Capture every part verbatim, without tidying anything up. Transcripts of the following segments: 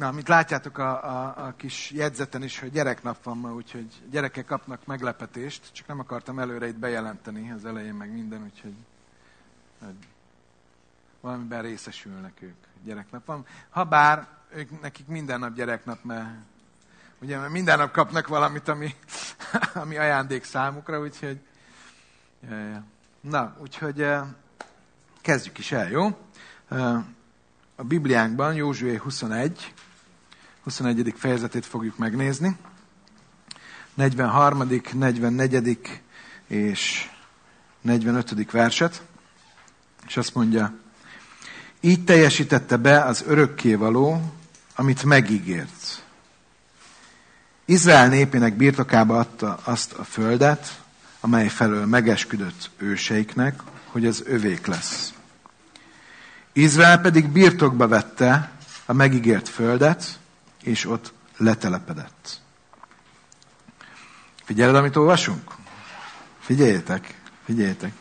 Na, amit látjátok a, a, a kis jegyzeten is, hogy gyereknap van ma, úgyhogy gyerekek kapnak meglepetést, csak nem akartam előre itt bejelenteni az elején meg minden, úgyhogy hogy valamiben részesülnek ők. Gyereknap van. Habár ők, nekik minden nap gyereknap, mert ugye mert minden nap kapnak valamit, ami, ami ajándék számukra, úgyhogy ja, ja. Na, úgyhogy kezdjük is el, jó? A Bibliánkban Józsué huszonegy, huszonegyedik fejezetét fogjuk megnézni. negyvenharmadik, negyvennegyedik és negyvenötödik verset. És azt mondja, így teljesítette be az örökkévaló, amit megígért. Izrael népének birtokába adta azt a földet, amely felől megesküdött őseiknek, hogy az övék lesz. Izrael pedig birtokba vette a megígért földet, és ott letelepedett. Figyeled, amit olvasunk? Figyeljétek, figyeljétek.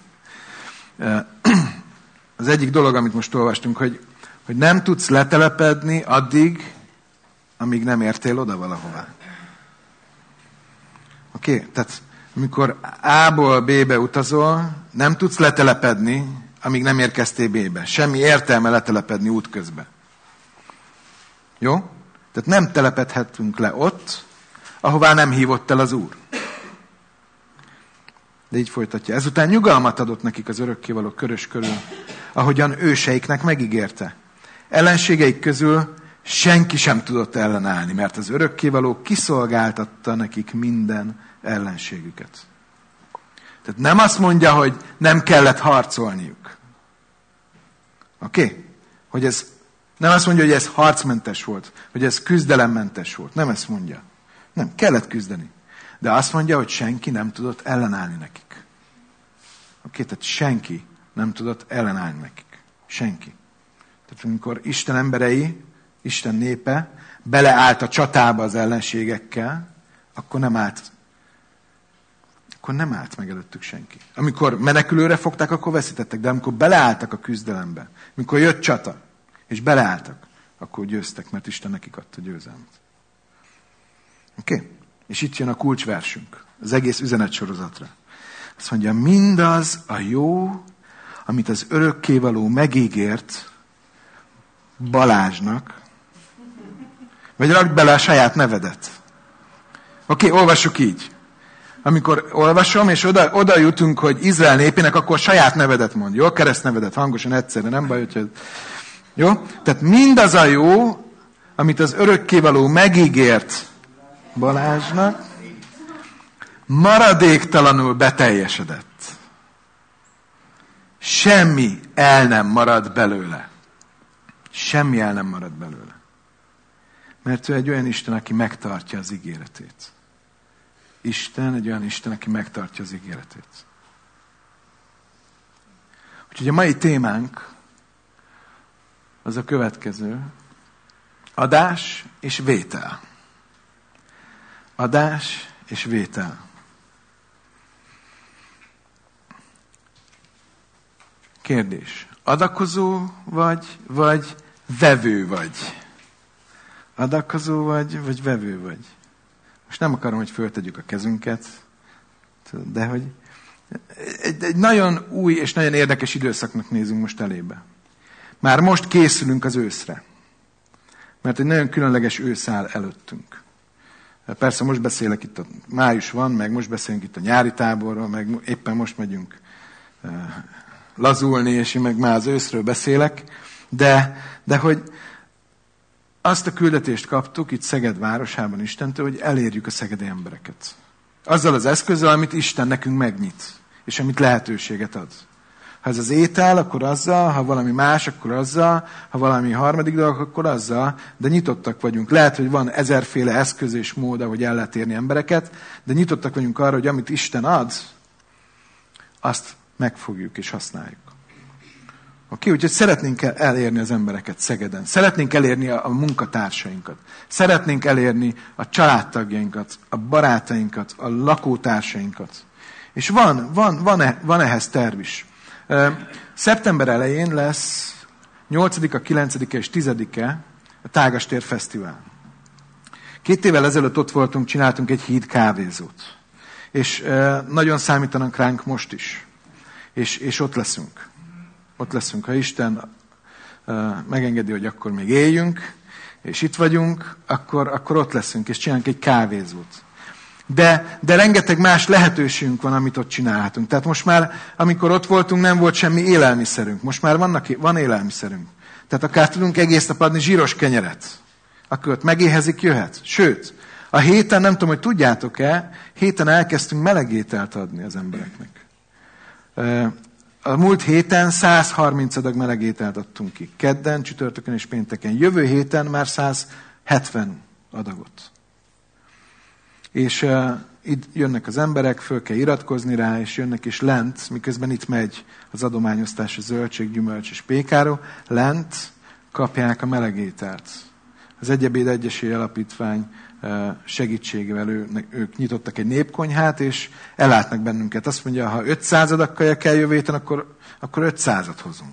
Az egyik dolog, amit most olvastunk, hogy, hogy nem tudsz letelepedni addig, amíg nem értél oda valahová. Oké? Okay? Tehát amikor A-ból B-be utazol, nem tudsz letelepedni, amíg nem érkeztél B-be. Semmi értelme letelepedni útközben. Jó? Tehát nem telepedhetünk le ott, ahová nem hívott el az Úr. De így folytatja. Ezután nyugalmat adott nekik az örökkévaló körös körül, ahogyan őseiknek megígérte. Ellenségeik közül senki sem tudott ellenállni, mert az örökkévaló kiszolgáltatta nekik minden ellenségüket. Tehát nem azt mondja, hogy nem kellett harcolniuk. Oké? Okay? Hogy ez nem azt mondja, hogy ez harcmentes volt, hogy ez küzdelemmentes volt. Nem ezt mondja. Nem, kellett küzdeni. De azt mondja, hogy senki nem tudott ellenállni nekik. Oké, okay? Tehát senki nem tudott ellenállni nekik. Senki. Tehát amikor Isten emberei, Isten népe beleállt a csatába az ellenségekkel, akkor nem állt akkor nem állt meg előttük senki. Amikor menekülőre fogták, akkor veszítettek, de amikor beleálltak a küzdelembe, amikor jött csata, és beleálltak, akkor győztek, mert Isten nekik adta győzelmet. Oké? Okay? És itt jön a kulcsversünk, az egész üzenetsorozatra. Azt mondja, mindaz a jó, amit az örökkévaló megígért Balázsnak, vagy rakd bele a saját nevedet. Oké, okay, olvassuk így. Amikor olvasom, és oda, oda jutunk, hogy Izrael népének, akkor saját nevedet mond. Jó? Keresztnevedet hangosan egyszerre, nem baj, hogy... Jó? Tehát mindaz a jó, amit az örökkévaló megígért Balázsnak, maradéktalanul beteljesedett. Semmi el nem marad belőle. Semmi el nem marad belőle. Mert ő egy olyan Isten, aki megtartja az ígéretét. Isten egy olyan Isten, aki megtartja az ígéretét. Úgyhogy a mai témánk az a következő. Adás és vétel. Adás és vétel. Kérdés. Adakozó vagy, vagy vevő vagy? Adakozó vagy, vagy vevő vagy? Most nem akarom, hogy föltegyük a kezünket, de hogy egy, egy nagyon új és nagyon érdekes időszaknak nézünk most elébe. Már most készülünk az őszre. Mert egy nagyon különleges ősz áll előttünk. Persze most beszélek itt, a május van, meg most beszélünk itt a nyári táborról, meg éppen most megyünk lazulni, és én meg már az őszről beszélek. De, de hogy azt a küldetést kaptuk itt Szeged városában Istentől, hogy elérjük a szegedi embereket. Azzal az eszközzel, amit Isten nekünk megnyit, és amit lehetőséget ad. Ha ez az étel, akkor azzal, ha valami más, akkor azzal, ha valami harmadik dolog, akkor azzal, de nyitottak vagyunk. Lehet, hogy van ezerféle eszköz és mód, ahogy el lehet érni embereket, de nyitottak vagyunk arra, hogy amit Isten ad, azt megfogjuk és használjuk. Oké, okay? Úgyhogy szeretnénk elérni az embereket Szegeden. Szeretnénk elérni a, a munkatársainkat. Szeretnénk elérni a családtagjainkat, a barátainkat, a lakótársainkat. És van, van, van, e, van ehhez terv is. Uh, szeptember elején lesz nyolcadika, kilencedike és tizedike a Tágastér Fesztivál. Két évvel ezelőtt ott voltunk, csináltunk egy híd kávézót. És e, nagyon számítanak ránk most is. És, és ott leszünk. Ott leszünk, ha Isten e, megengedi, hogy akkor még éljünk, és itt vagyunk, akkor, akkor ott leszünk, és csinálunk egy kávézót. De, de rengeteg más lehetőségünk van, amit ott csinálhatunk. Tehát most már, amikor ott voltunk, nem volt semmi élelmiszerünk. Most már vannak, van élelmiszerünk. Tehát akár tudunk egész nap adni zsíros kenyeret. Akkor ott megéhezik, jöhet. Sőt, a héten, nem tudom, hogy tudjátok-e, héten elkezdtünk melegételt adni az embereknek. A múlt héten száz harminc adag melegételt adtunk ki. Kedden, csütörtökön és pénteken. Jövő héten már száz hetven adagot. És uh, itt jönnek az emberek, föl kell iratkozni rá, és jönnek is lent, miközben itt megy az adományosztás a zöldség, gyümölcs és pékáról, lent kapják a melegételt. Az Egyebéd Egyesület Alapítvány uh, segítségével ő, ők nyitottak egy népkonyhát, és ellátnak bennünket. Azt mondja, ha ötszáz adag kaja kell jövő héten, akkor, akkor ötszázat hozunk.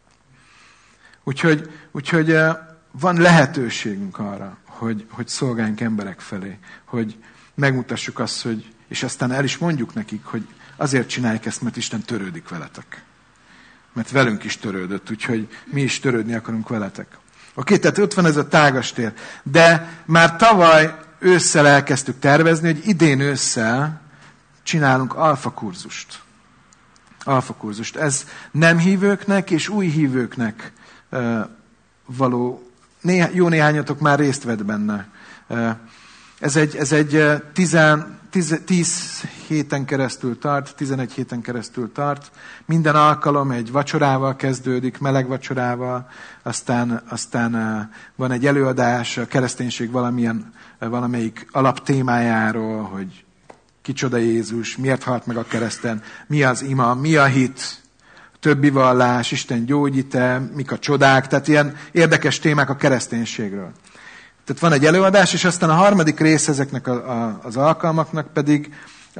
Úgyhogy, úgyhogy uh, van lehetőségünk arra, hogy, hogy szolgáljunk emberek felé, hogy megmutassuk azt, hogy, és aztán el is mondjuk nekik, hogy azért csinálják ezt, mert Isten törődik veletek. Mert velünk is törődött, úgyhogy mi is törődni akarunk veletek. Oké, tehát ott van ez a Tágastér. De már tavaly ősszel elkezdtük tervezni, hogy idén ősszel csinálunk alfakurzust. Alfakurzust. Ez nem hívőknek és új hívőknek uh, való. Néha, jó néhányatok már részt vett benne. Uh, Ez egy, ez egy tíz héten keresztül tart, tizenegy héten keresztül tart. Minden alkalom egy vacsorával kezdődik, meleg vacsorával, aztán, aztán van egy előadás a kereszténység valamilyen, valamelyik alaptémájáról, hogy kicsoda Jézus, miért halt meg a kereszten, mi az ima, mi a hit, többi vallás, Isten gyógyít-e, mik a csodák, tehát ilyen érdekes témák a kereszténységről. Tehát van egy előadás, és aztán a harmadik rész ezeknek a, a, az alkalmaknak pedig a,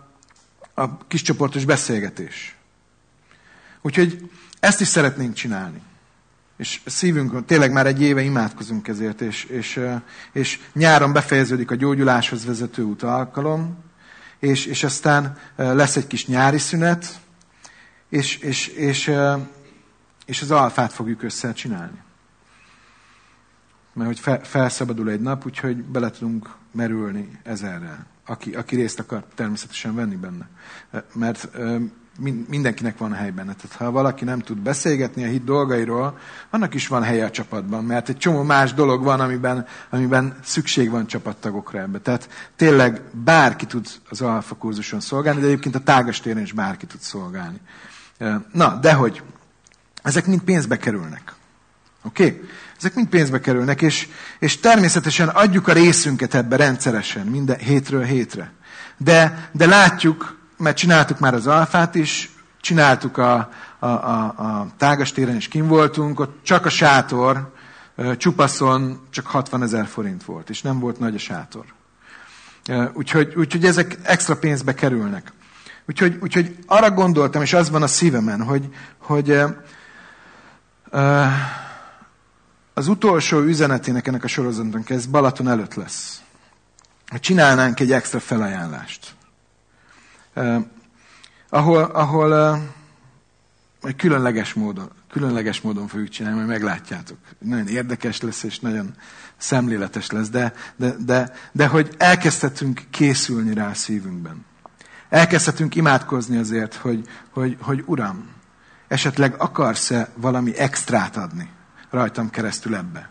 a kiscsoportos beszélgetés. Úgyhogy ezt is szeretnénk csinálni. És szívünkön, tényleg már egy éve imádkozunk ezért, és, és, és nyáron befejeződik a gyógyuláshoz vezető út alkalom, és, és aztán lesz egy kis nyári szünet, és, és, és, és az alfát fogjuk össze csinálni. Mert hogy felszabadul egy nap, úgyhogy bele tudunk merülni ezerrel. Aki, aki részt akar természetesen venni benne. Mert mindenkinek van hely benne. Tehát ha valaki nem tud beszélgetni a hit dolgairól, annak is van helye a csapatban. Mert egy csomó más dolog van, amiben, amiben szükség van csapattagokra ebbe. Tehát tényleg bárki tud az alfa kurzuson szolgálni, de egyébként a Tágastéren is bárki tud szolgálni. Na, dehogy ezek mind pénzbe kerülnek. Oké? Okay? Ezek mind pénzbe kerülnek, és, és természetesen adjuk a részünket ebbe rendszeresen, minden hétről hétre. De, de látjuk, mert csináltuk már az alfát is, csináltuk a, a, a, a Tágastéren is kim voltunk, ott csak a sátor csupaszon csak hatvanezer forint volt, és nem volt nagy a sátor. Úgyhogy, úgyhogy ezek extra pénzbe kerülnek. Úgyhogy, úgyhogy arra gondoltam, és az van a szívemen, hogy, hogy uh, uh, az utolsó üzenetének ennek a sorozatnak, ez Balaton előtt lesz. Csinálnánk egy extra felajánlást. Uh, ahol ahol uh, különleges módon, különleges módon fogjuk csinálni, majd meglátjátok. Nagyon érdekes lesz, és nagyon szemléletes lesz, de, de, de, de hogy elkezdhetünk készülni rá a szívünkben. Elkezdhetünk imádkozni azért, hogy, hogy, hogy Uram, esetleg akarsz-e valami extrát adni rajtam keresztül ebbe?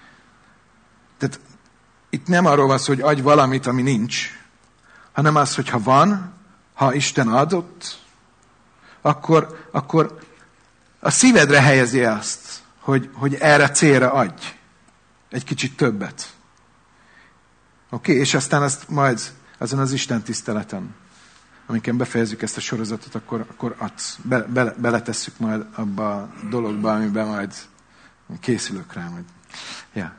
Tehát itt nem arról van szó, hogy adj valamit, ami nincs, hanem az, hogy ha van, ha Isten adott, akkor, akkor a szívedre helyezi azt, hogy, hogy erre célra adj egy kicsit többet. Oké? Okay? És aztán azt majd azon az Isten tiszteleten, amiken befejezzük ezt a sorozatot, akkor, akkor adsz, be, be, beletesszük majd abba a dologba, amiben majd készülök rá. Majd. Ja.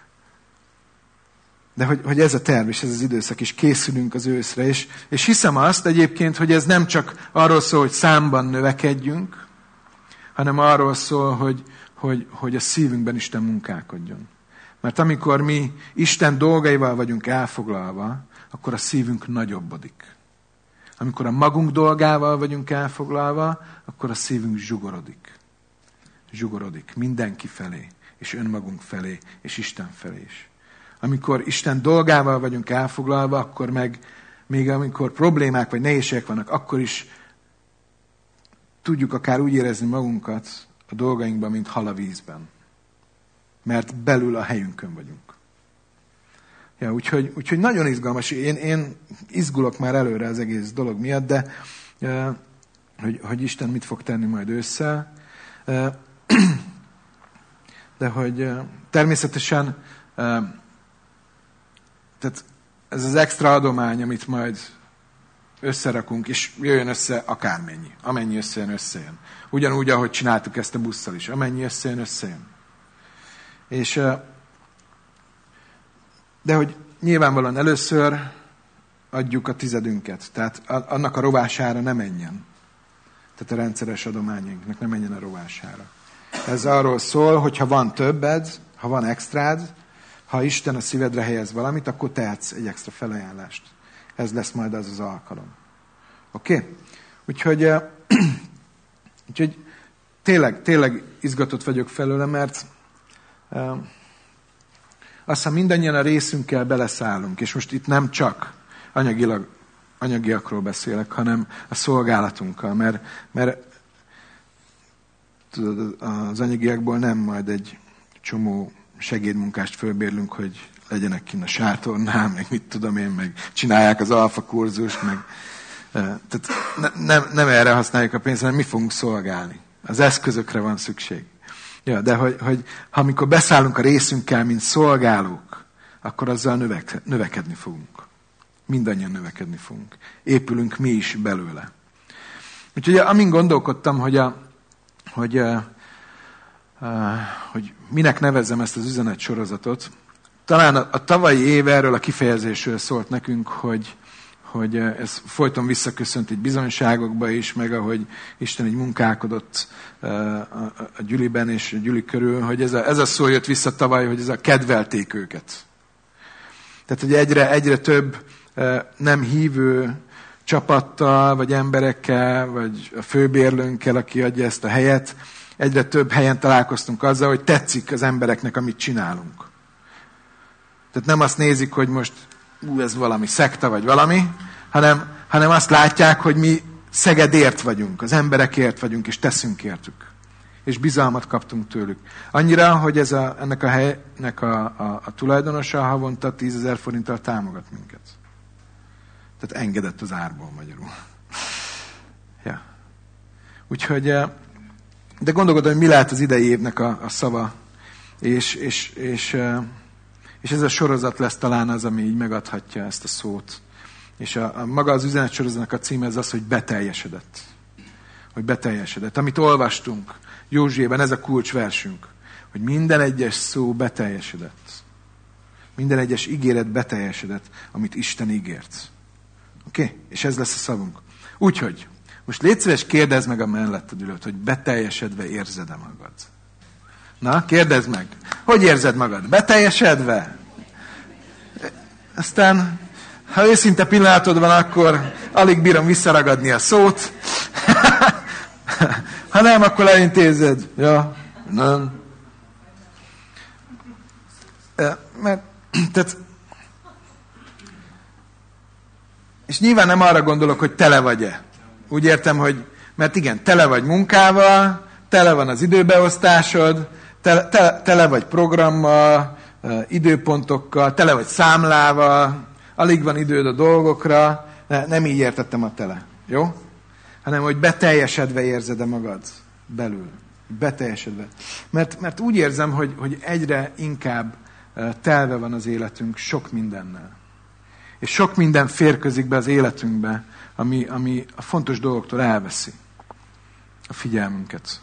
De hogy, hogy ez a terv, és ez az időszak, és készülünk az őszre. És, és hiszem azt egyébként, hogy ez nem csak arról szól, hogy számban növekedjünk, hanem arról szól, hogy, hogy, hogy a szívünkben Isten munkálkodjon. Mert amikor mi Isten dolgaival vagyunk elfoglalva, akkor a szívünk nagyobbodik. Amikor a magunk dolgával vagyunk elfoglalva, akkor a szívünk zsugorodik. Zsugorodik mindenki felé, és önmagunk felé, és Isten felé is. Amikor Isten dolgával vagyunk elfoglalva, akkor meg, még amikor problémák vagy nehézségek vannak, akkor is tudjuk akár úgy érezni magunkat a dolgainkban, mint hal a vízben. Mert belül a helyünkön vagyunk. Ja, úgyhogy, úgyhogy nagyon izgalmas. Én, én izgulok már előre az egész dolog miatt, de hogy, hogy Isten mit fog tenni majd ősszel. De hogy természetesen tehát ez az extra adomány, amit majd összerakunk, és jöjjön össze akármennyi. Amennyi összejön, összejön. Ugyanúgy, ahogy csináltuk ezt a busszal is. Amennyi összejön, összejön. És, de hogy nyilvánvalóan először adjuk a tizedünket. Tehát annak a rovására ne menjen. Tehát a rendszeres adományainknak ne menjen a rovására. Ez arról szól, hogy ha van többed, ha van extrád, ha Isten a szívedre helyez valamit, akkor tehetsz egy extra felajánlást. Ez lesz majd az az alkalom. Oké? Okay? Úgyhogy, úgyhogy tényleg, tényleg izgatott vagyok felőle, mert uh, aztán mindannyian a részünkkel beleszállunk, és most itt nem csak anyagilag, anyagiakról beszélek, hanem a szolgálatunkkal, mert, mert tudod, az anyagiakból nem majd egy csomó segédmunkást fölbérlünk, hogy legyenek kint a sátornál, meg mit tudom én, meg csinálják az alfa kurzust, meg tehát ne, nem, nem erre használjuk a pénzt, hanem mi fogunk szolgálni. Az eszközökre van szükség. Ja, de hogy, hogy ha amikor beszállunk a részünkkel, mint szolgálók, akkor azzal növek, növekedni fogunk. Mindannyian növekedni fogunk. Épülünk mi is belőle. Úgyhogy amin gondolkodtam, hogy, a, hogy, a, a, hogy minek nevezzem ezt az üzenetsorozatot, talán a, a tavalyi év erről a kifejezésről szólt nekünk, hogy, hogy ez folyton visszaköszönt egy bizonyságokba is, meg ahogy Isten így munkálkodott a, a, a Gyüliben és a Gyüli körül, hogy ez a, ez a szó jött vissza tavaly, hogy ez a kedvelték őket. Tehát, hogy egyre, egyre több nem hívő csapattal, vagy emberekkel, vagy a főbérlőnkkel, aki adja ezt a helyet, egyre több helyen találkoztunk azzal, hogy tetszik az embereknek, amit csinálunk. Tehát nem azt nézik, hogy most ú, ez valami szekta, vagy valami, hanem, hanem azt látják, hogy mi Szegedért vagyunk, az emberekért vagyunk, és teszünk értük. És bizalmat kaptunk tőlük. Annyira, hogy ez a, ennek a helynek a, a, a tulajdonosa havonta tízezer forinttal támogat minket. Tehát engedett az árból magyarul. Ja. Úgyhogy, de gondolkodom, hogy mi lehet az idei évnek a, a szava, és, és, és, és ez a sorozat lesz talán az, ami így megadhatja ezt a szót. És a, a maga az üzenetsorozatnak a címe ez az, hogy beteljesedett. Hogy beteljesedett. Amit olvastunk Józsuében, ez a kulcsversünk, hogy minden egyes szó beteljesedett. Minden egyes ígéret beteljesedett, amit Isten ígért. Oké? Okay? És ez lesz a szavunk. Úgyhogy, most légy szíves, kérdezd meg a melletted ülőt, hogy beteljesedve érzed-e magad. Na, kérdezd meg. Hogy érzed magad? Beteljesedve? Aztán, ha őszinte pillanatod van, akkor alig bírom visszaragadni a szót. Ha nem, akkor elintézed. Ja, nem. Mert, tehát, és nyilván nem arra gondolok, hogy tele vagy-e. Úgy értem, hogy, mert igen, tele vagy munkával, tele van az időbeosztásod, tele, tele, tele vagy programmal, időpontokkal, tele vagy számlával, alig van időd a dolgokra, ne, nem így értettem a tele. Jó? Hanem, hogy beteljesedve érzed-e magad belül. Beteljesedve. Mert, mert úgy érzem, hogy, hogy egyre inkább telve van az életünk sok mindennel. És sok minden férközik be az életünkbe, ami, ami a fontos dolgoktól elveszi a figyelmünket.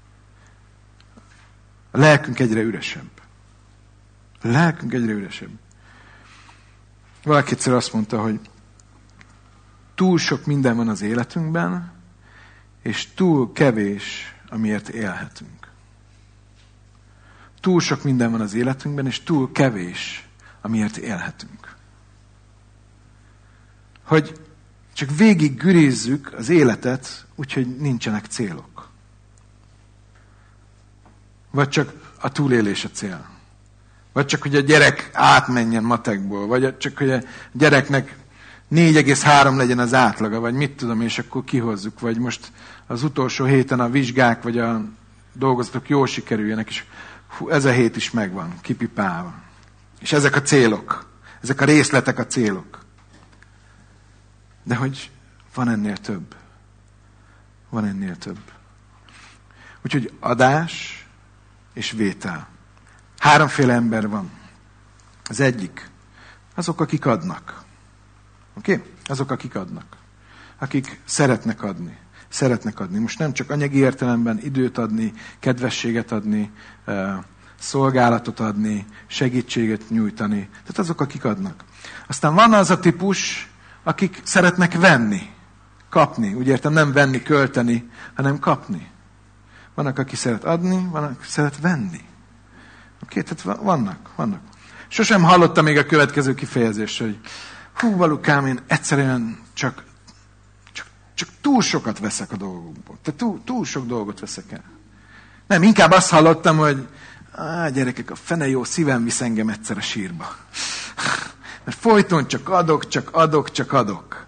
A lelkünk egyre üresebb. A lelkünk egyre üresebb. Valaki egyszer azt mondta, hogy túl sok minden van az életünkben, és túl kevés, amiért élhetünk. túl sok minden van az életünkben, és túl kevés, amiért élhetünk. Hogy csak végig gürizzük az életet, úgyhogy nincsenek célok. Vagy csak a túlélés a cél. Vagy csak, hogy a gyerek átmenjen matekból, vagy csak, hogy a gyereknek négy egész három legyen az átlaga, vagy mit tudom, és akkor kihozzuk, vagy most az utolsó héten a vizsgák, vagy a dolgozatok jól sikerüljenek, és hú, ez a hét is megvan, kipipálva. És ezek a célok, ezek a részletek a célok. De hogy van ennél több. Van ennél több. Úgyhogy adás és vétel. Háromféle ember van. Az egyik, azok, akik adnak. Oké? Okay? Azok, akik adnak. Akik szeretnek adni. Szeretnek adni. Most nem csak anyagi értelemben időt adni, kedvességet adni, szolgálatot adni, segítséget nyújtani. Tehát azok, akik adnak. Aztán van az a típus, akik szeretnek venni, kapni. Úgy értem, nem venni, költeni, hanem kapni. Vannak, aki szeret adni, vannak, aki szeret venni. Oké, okay? Tehát vannak, vannak. Sosem hallottam még a következő kifejezést, hogy hú, valukám, én egyszerűen csak, csak, csak túl sokat veszek a dolgokból. Tehát túl, túl sok dolgot veszek el. Nem, inkább azt hallottam, hogy á, gyerekek, a fene jó szívem visz engem egyszer a sírba. Mert folyton csak adok, csak adok, csak adok.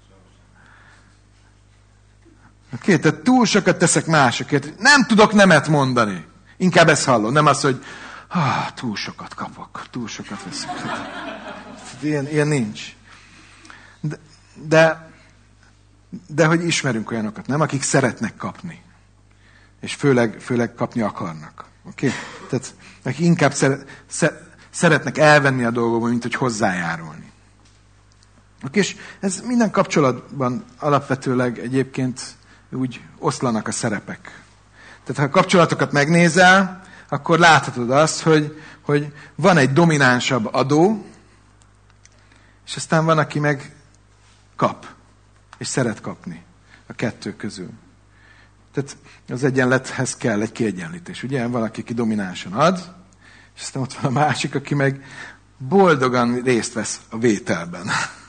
Oké, okay, tehát túl sokat teszek másokért. Nem tudok nemet mondani. Inkább ezt hallom, nem az, hogy ah, túl sokat kapok, túl sokat veszek. Ilyen, ilyen nincs. De, de, de hogy ismerünk olyanokat, nem? Akik szeretnek kapni. És főleg, főleg kapni akarnak. Oké? Okay? Tehát akik inkább szeret, szeretnek elvenni a dolgokból, mint hogy hozzájárulni. Oké? És ez minden kapcsolatban alapvetőleg egyébként úgy oszlanak a szerepek. Tehát ha a kapcsolatokat megnézel, akkor láthatod azt, hogy, hogy van egy dominánsabb adó, és aztán van, aki meg kap, és szeret kapni a kettő közül. Tehát az egyenlethez kell egy kiegyenlítés. Ugye valaki, aki dominánsan ad, és aztán ott van a másik, aki meg boldogan részt vesz a vételben.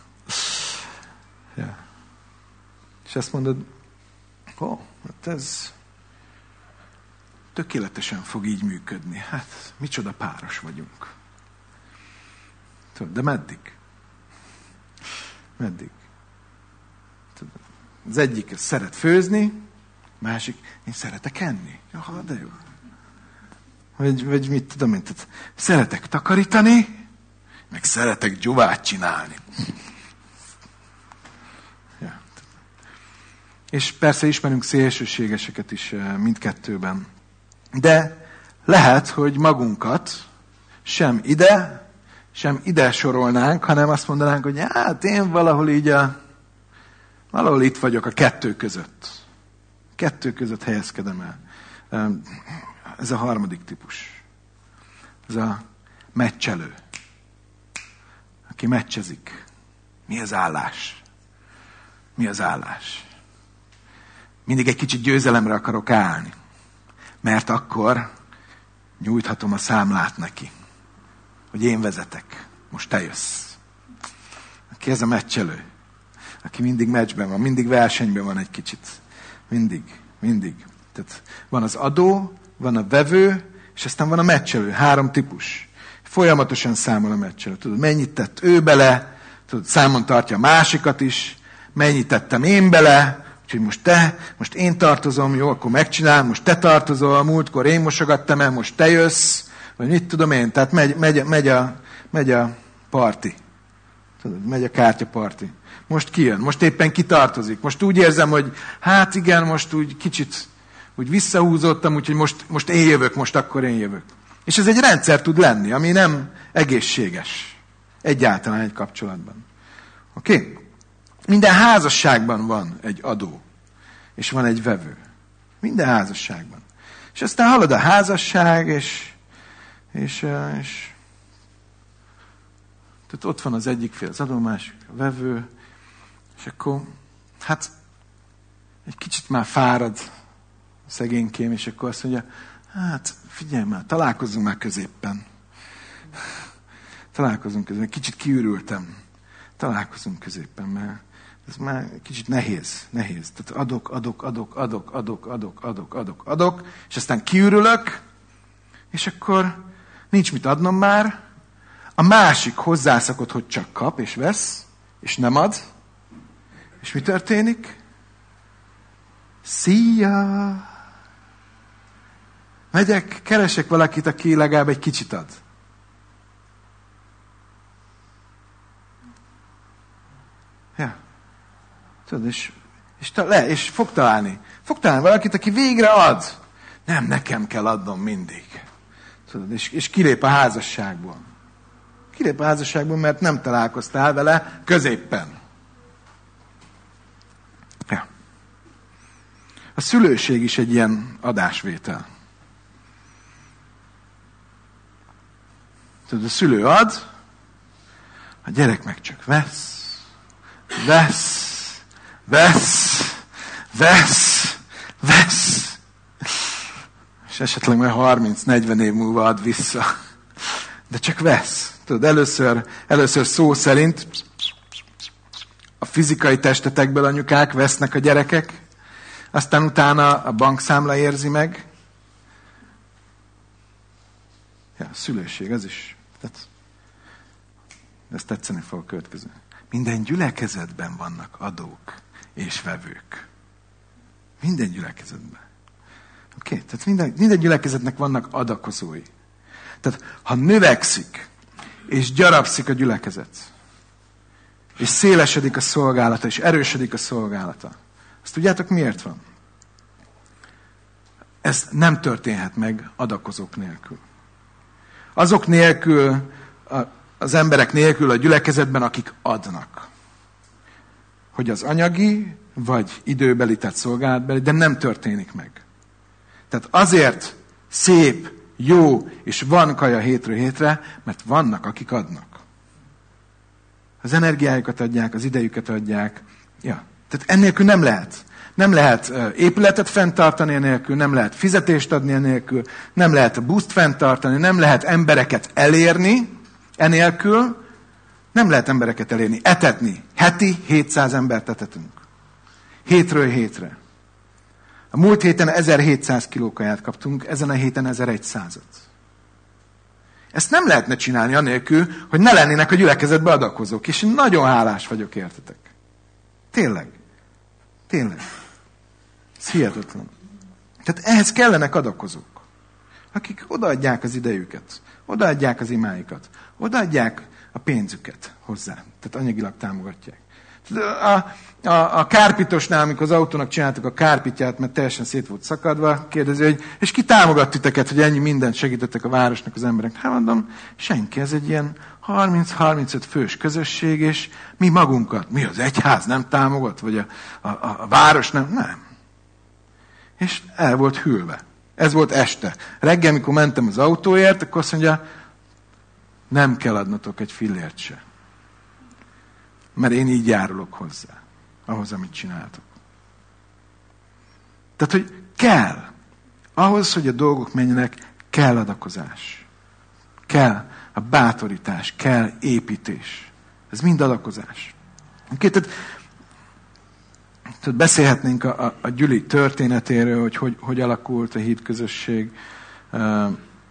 Ja. És azt mondod, ó, oh, hát ez tökéletesen fog így működni. Hát, micsoda páros vagyunk. De meddig? Meddig? Az egyik szeret főzni, másik, én szeretek enni. Jaha, de jó. Vagy, vagy mit tudom én, tehát szeretek takarítani, meg szeretek dzsuvát csinálni. Ja. És persze ismerünk szélsőségeseket is mindkettőben. De lehet, hogy magunkat sem ide, sem ide sorolnánk, hanem azt mondanánk, hogy hát én valahol így a, valahol itt vagyok a kettő között. Kettő között helyezkedem el. Ez a harmadik típus. Ez a meccselő. Aki meccsezik. Mi az állás? Mi az állás? Mindig egy kicsit győzelemre akarok állni. Mert akkor nyújthatom a számlát neki. Hogy én vezetek. Most te jössz. Aki ez a meccselő. Aki mindig meccsben van. Mindig versenyben van egy kicsit. Mindig. Mindig. Tehát van az adó, van a vevő, és aztán van a meccselő. Három típus. Folyamatosan számol a meccselő. Tudod, mennyit tett ő bele, tudod, számon tartja a másikat is, mennyit tettem én bele, úgyhogy most te, most én tartozom, jó, akkor megcsinálom, most te tartozol, múltkor én mosogattam el, most te jössz, vagy mit tudom én, tehát megy, megy, megy, a, megy a parti. Tudod, megy a kártyaparti. Most ki jön, most éppen ki tartozik. Most úgy érzem, hogy hát igen, most úgy kicsit úgy visszahúzottam, úgyhogy most, most én jövök, most akkor én jövök. És ez egy rendszer tud lenni, ami nem egészséges. Egyáltalán egy kapcsolatban. Oké? Okay? Minden házasságban van egy adó. És van egy vevő. Minden házasságban. És aztán halad a házasság, és, és, és tehát ott van az egyik fél, az adó, másik a vevő, és akkor hát egy kicsit már fárad szegénykém, és akkor azt mondja, Hát, figyelj már, találkozzunk már középpen. Találkozunk középpen. Kicsit kiürültem. Találkozunk középpen, mert ez már kicsit nehéz. Nehéz. Tehát adok, adok, adok, adok, adok, adok, adok, adok, adok, és aztán kiürülök, és akkor nincs mit adnom már. A másik hozzászokott, hogy csak kap és vesz, és nem ad. És mi történik? Szia! Megyek, keresek valakit, aki legalább egy kicsit ad. Ja. Tudod, és, és, le, és fog találni. Fog találni valakit, aki végre ad. Nem, nekem kell adnom mindig. Tudod, és, és kilép a házasságból. Kilép a házasságból, mert nem találkoztál vele középpen. Ja. A szülőség is egy ilyen adásvétel. Tudod, a szülő ad, a gyerek meg csak vesz, vesz, vesz, vesz, vesz. És esetleg majd harminc-negyven év múlva ad vissza. De csak vesz. Tudod, először, először szó szerint a fizikai testetekből anyukák vesznek a gyerekek, aztán utána a bankszámla érzi meg. Ja, a szülőség, az is. Tehát, ezt tetszeni fog a következő. Minden gyülekezetben vannak adók és vevők. Minden gyülekezetben. Oké? Okay? Tehát minden, minden gyülekezetnek vannak adakozói. Tehát, ha növekszik, és gyarapszik a gyülekezet, és szélesedik a szolgálata, és erősödik a szolgálata, azt tudjátok, miért van? Ez nem történhet meg adakozók nélkül. Azok nélkül, az emberek nélkül a gyülekezetben, akik adnak. Hogy az anyagi, vagy időbeli, tehát szolgálatbeli, de nem történik meg. Tehát azért szép, jó, és van kaja hétről hétre, mert vannak, akik adnak. Az energiájukat adják, az idejüket adják. Ja. Tehát ennélkül nem lehet. Nem lehet épületet fenntartani enélkül, nem lehet fizetést adni enélkül, nem lehet a buszt fenntartani, nem lehet embereket elérni enélkül, nem lehet embereket elérni, etetni. Heti hétszáz embert etetünk. Hétről hétre. A múlt héten ezerhétszáz kiló kaját kaptunk, ezen a héten ezerszázat. Ezt nem lehetne csinálni anélkül, hogy ne lennének a gyülekezetbe adakozók. És én nagyon hálás vagyok, értetek. Tényleg. Tényleg. Ez hihetetlen. Tehát ehhez kellenek adakozók. Akik odaadják az idejüket, odaadják az imáikat, odaadják a pénzüket hozzá. Tehát anyagilag támogatják. A, a, a kárpitosnál, amikor az autónak csináltuk a kárpitját, mert teljesen szét volt szakadva, kérdezi, hogy és ki támogat titeket, hogy ennyi mindent segítettek a városnak, az emberek? Hát mondom, senki, ez egy ilyen harminc-harmincöt fős közösség, és mi magunkat, mi az egyház nem támogat, vagy a, a, a, a város nem? Nem. És el volt hűlve. Ez volt este. Reggel, amikor mentem az autóért, akkor azt mondja, nem kell adnotok egy fillért se. Mert én így járulok hozzá, ahhoz, amit csináltok. Tehát, hogy kell. Ahhoz, hogy a dolgok menjenek, kell adakozás. Kell a bátorítás, kell építés. Ez mind adakozás. Okay, tehát, tehát beszélhetnénk a, a, a gyüli történetéről, hogy, hogy hogy alakult a hídközösség. Uh,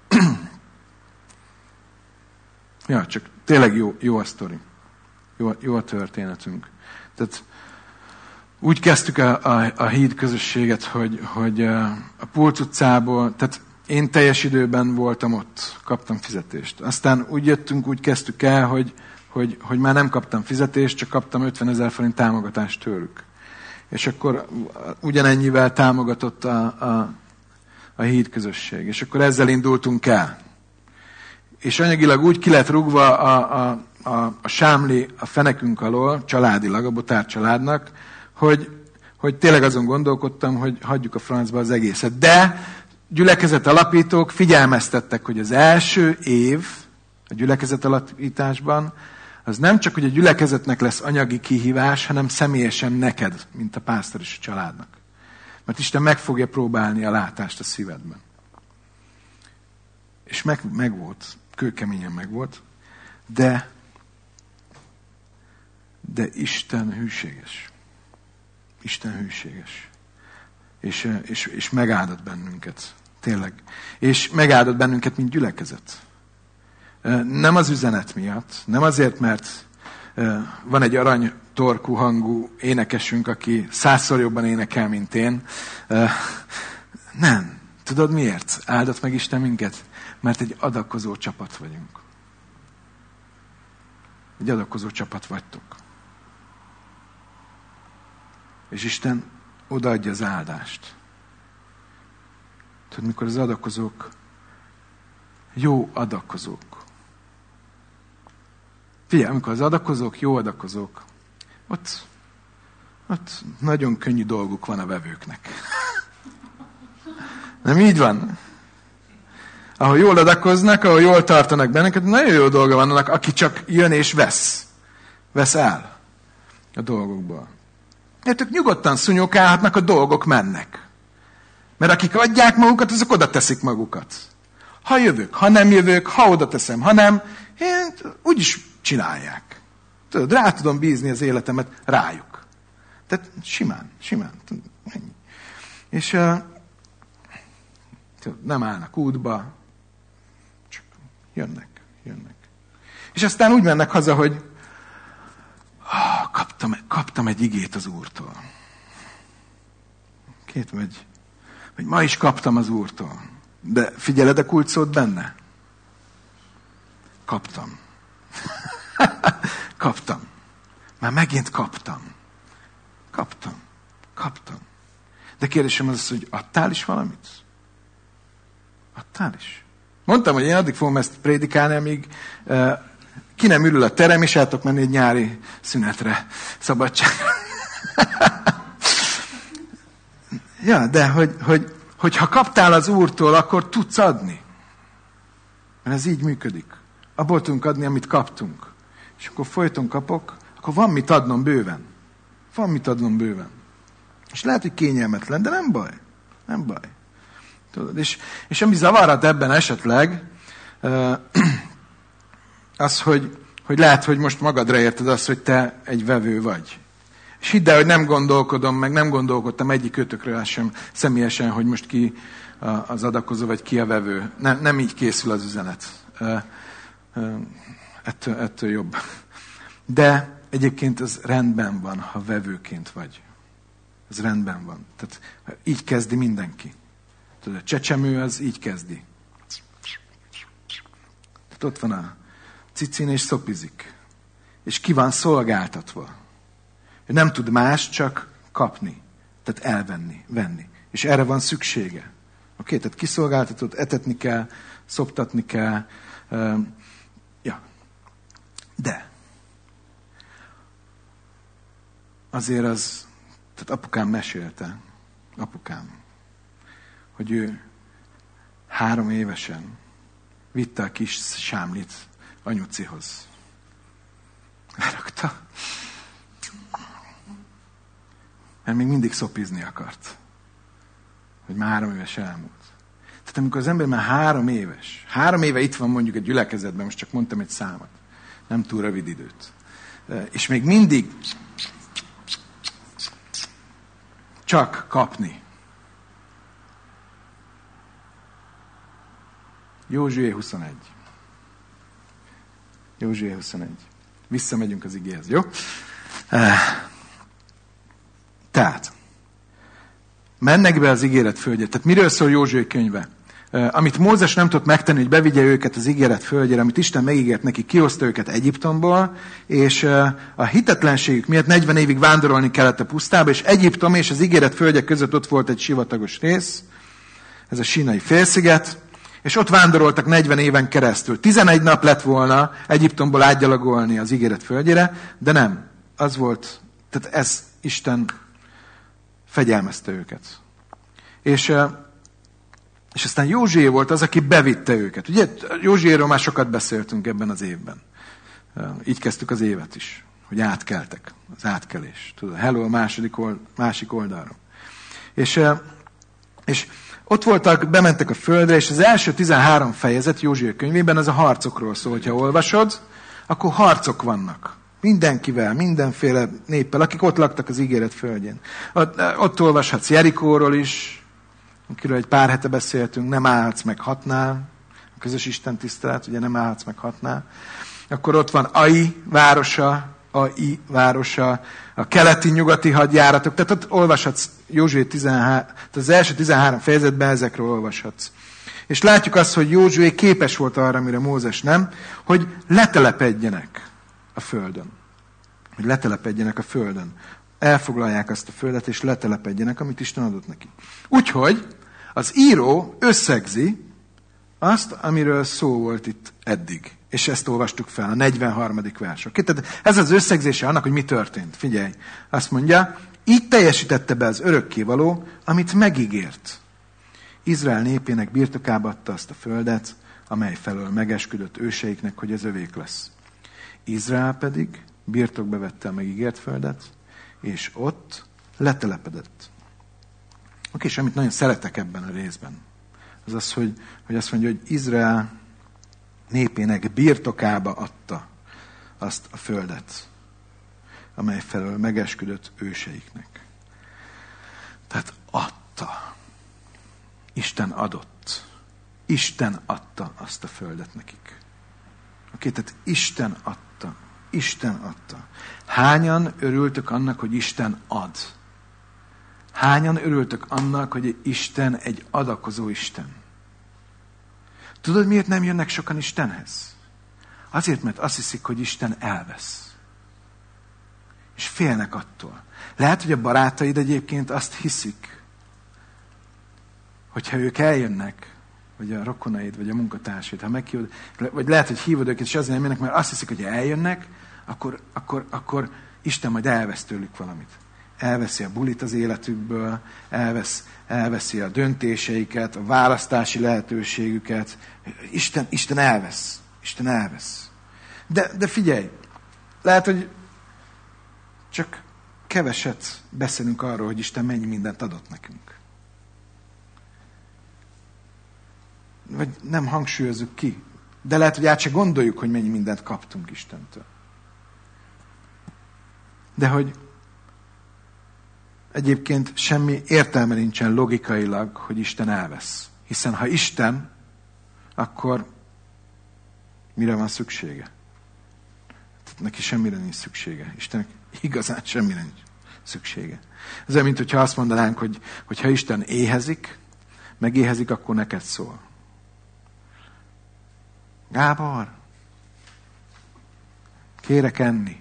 ja, csak tényleg jó, jó a sztori. Jó, jó a történetünk. Tehát úgy kezdtük a, a, a híd közösséget, hogy, hogy a Pulc utcából, tehát én teljes időben voltam ott, kaptam fizetést. Aztán úgy jöttünk, úgy kezdtük el, hogy, hogy, hogy már nem kaptam fizetést, csak kaptam ötvenezer forint támogatást tőlük. És akkor ugyanennyivel támogatott a, a, a híd közösség. És akkor ezzel indultunk el. És anyagilag úgy ki lett rúgva a, a A, a sámli a fenekünk alól, családilag, a Botár családnak, hogy, hogy tényleg azon gondolkodtam, hogy hagyjuk a francba az egészet. De gyülekezet alapítók figyelmeztettek, hogy az első év a gyülekezet alapításban az nem csak, hogy a gyülekezetnek lesz anyagi kihívás, hanem személyesen neked, mint a pásztor és a családnak. Mert Isten meg fogja próbálni a látást a szívedben. és meg, meg volt, kőkeményen meg volt, de, de Isten hűséges. Isten hűséges. És, és, és megáldott bennünket. Tényleg. És megáldott bennünket, mint gyülekezet. Nem az üzenet miatt, nem azért, mert van egy arany torkú hangú énekesünk, aki százszor jobban énekel, mint én. Nem. Tudod miért? Áldott meg Isten minket? Mert egy adakozó csapat vagyunk. Egy adakozó csapat vagytok. És Isten odaadja az áldást. Tudod, mikor az adakozók jó adakozók. Figyelj, amikor az adakozók jó adakozók, ott, ott nagyon könnyű dolguk van a vevőknek. Nem így van? Ahol jól adakoznak, ahol jól tartanak bennünket, nagyon jó dolga van annak, aki csak jön és vesz. Vesz el a dolgokból. Értük, nyugodtan szunyokálhatnak, a dolgok mennek. Mert akik adják magukat, azok oda teszik magukat. Ha jövök, ha nem jövök, ha oda teszem, ha nem, én úgyis csinálják. Tudod, rá tudom bízni az életemet rájuk. Tehát simán, simán. Ennyi. És uh, tudod, nem állnak útba, csak jönnek, jönnek. És aztán úgy mennek haza, hogy oh, kaptam, kaptam egy igét az Úrtól. Két vagy, vagy ma is kaptam az Úrtól. De figyeled a kulcsszót benne? Kaptam. Kaptam. Már megint kaptam. Kaptam. Kaptam. De kérdésem az, hogy adtál is valamit? Adtál is? Mondtam, hogy én addig fogom ezt prédikálni, amíg uh, ki nem ürül a terem, és el tudok menni egy nyári szünetre, szabadságra. Ja, de hogy, hogy, hogy ha kaptál az Úrtól, akkor tudsz adni. Mert ez így működik. Abból tudunk adni, amit kaptunk. És akkor folyton kapok, akkor van mit adnom bőven. Van mit adnom bőven. És lehet, hogy kényelmetlen, de nem baj. Nem baj. Tudod? És, és ami zavarhat ebben esetleg, az, hogy, hogy lehet, hogy most magadra érted azt, hogy te egy vevő vagy. És hidd el, hogy nem gondolkodom, meg nem gondolkodtam egyik ötökről sem személyesen, hogy most ki az adakozó, vagy ki a vevő. Nem, nem így készül az üzenet. Ettől, ettől jobb. De egyébként az rendben van, ha vevőként vagy. Ez rendben van. Tehát így kezdi mindenki. Tudod, a csecsemő az így kezdi. Tehát ott van a cicin és szopizik. És ki van szolgáltatva. Ő nem tud más, csak kapni. Tehát elvenni, venni. És erre van szüksége. Oké, okay? Tehát kiszolgáltatott, etetni kell, szoptatni kell. Uh, ja. De azért az, tehát apukám mesélte, apukám, hogy ő három évesen vitte a kis sámlit anyucihoz. Lerakta. Mert még mindig szopizni akart. Hogy már három éves elmúlt. Tehát amikor az ember már három éves, három éve itt van mondjuk egy gyülekezetben, most csak mondtam egy számot, nem túl rövid időt. És még mindig csak kapni. Józsué huszonegy. Józsué huszonegy. Visszamegyünk az igéhez, jó? Tehát, mennek be az ígéret földjére. Tehát miről szól Józsué könyve? Amit Mózes nem tudott megtenni, hogy bevigye őket az ígéret földjére, amit Isten megígért neki, kihozta őket Egyiptomból, és a hitetlenségük miatt negyven évig vándorolni kellett a pusztába, és Egyiptom és az ígéret földje között ott volt egy sivatagos rész, ez a Sínai félsziget, és ott vándoroltak negyven éven keresztül. tizenegy nap lett volna Egyiptomból átgyalogolni az ígéret földjére, de nem. Az volt, tehát ez Isten fegyelmezte őket. És, és aztán Józsué volt az, aki bevitte őket. Ugye Józsuéről már sokat beszéltünk ebben az évben. Így kezdtük az évet is, hogy átkeltek. Az átkelés. Tudod, hello a második old, másik oldalról. És, és ott voltak, bementek a földre, és az első tizenhárom fejezet Józsué könyvében az a harcokról szól. Hogyha olvasod, akkor harcok vannak. Mindenkivel, mindenféle néppel, akik ott laktak az ígéret földjén. Ott, ott olvashatsz Jerikóról is, akiről egy pár hete beszéltünk, nem állhatsz meg hatnál, a közös Isten tisztelet, ugye nem állhatsz meg hatnál. Akkor ott van Ai városa, Ai városa, a keleti-nyugati hadjáratok, tehát ott olvashatsz Józsué tizenhárom, tehát az első tizenhárom fejezetben ezekről olvashatsz. És látjuk azt, hogy Józsué képes volt arra, amire Mózes nem, hogy letelepedjenek a földön. Hogy letelepedjenek a földön. Elfoglalják azt a földet, és letelepedjenek, amit Isten adott neki. Úgyhogy az író összegzi azt, amiről szó volt itt eddig. És ezt olvastuk fel, a negyvenharmadik vers. Tehát ez az összegzése annak, hogy mi történt. Figyelj, azt mondja, így teljesítette be az örökkévaló, amit megígért. Izrael népének birtokába adta azt a földet, amely felől megesküdött őseiknek, hogy ez övék lesz. Izrael pedig birtokba vette a megígért földet, és ott letelepedett. Oké, és amit nagyon szeretek ebben a részben, az az, hogy, hogy azt mondja, hogy Izrael népének birtokába adta azt a földet, amely felől megesküdött őseiknek. Tehát adta. Isten adott. Isten adta azt a földet nekik. Oké, tehát Isten adta. Isten adta. Hányan örültök annak, hogy Isten ad? Hányan örültök annak, hogy Isten egy adakozó Isten? Tudod, miért nem jönnek sokan Istenhez? Azért, mert azt hiszik, hogy Isten elvesz. És félnek attól. Lehet, hogy a barátaid egyébként azt hiszik, hogyha ők eljönnek, vagy a rokonaid, vagy a munkatársaid, ha meghívod, vagy lehet, hogy hívod őket, és azért nem jönnek, mert azt hiszik, hogy eljönnek, akkor, akkor, akkor Isten majd elvesz tőlük valamit. Elveszi a bulit az életükből, elvesz, elveszi a döntéseiket, a választási lehetőségüket. Isten, Isten elvesz. Isten elvesz. De, de figyelj, lehet, hogy csak keveset beszélünk arról, hogy Isten mennyi mindent adott nekünk. Vagy nem hangsúlyozzuk ki. De lehet, hogy át se gondoljuk, hogy mennyi mindent kaptunk Istentől. De hogy egyébként semmi értelme nincsen logikailag, hogy Isten elvesz. Hiszen ha Isten, akkor mire van szüksége? Tehát neki semmire nincs szüksége. Istennek igazán semmire nincs szüksége. Ez olyan, mint hogyha azt mondanánk, hogy hogyha Isten éhezik, megéhezik, akkor neked szól. Gábor, kérek enni.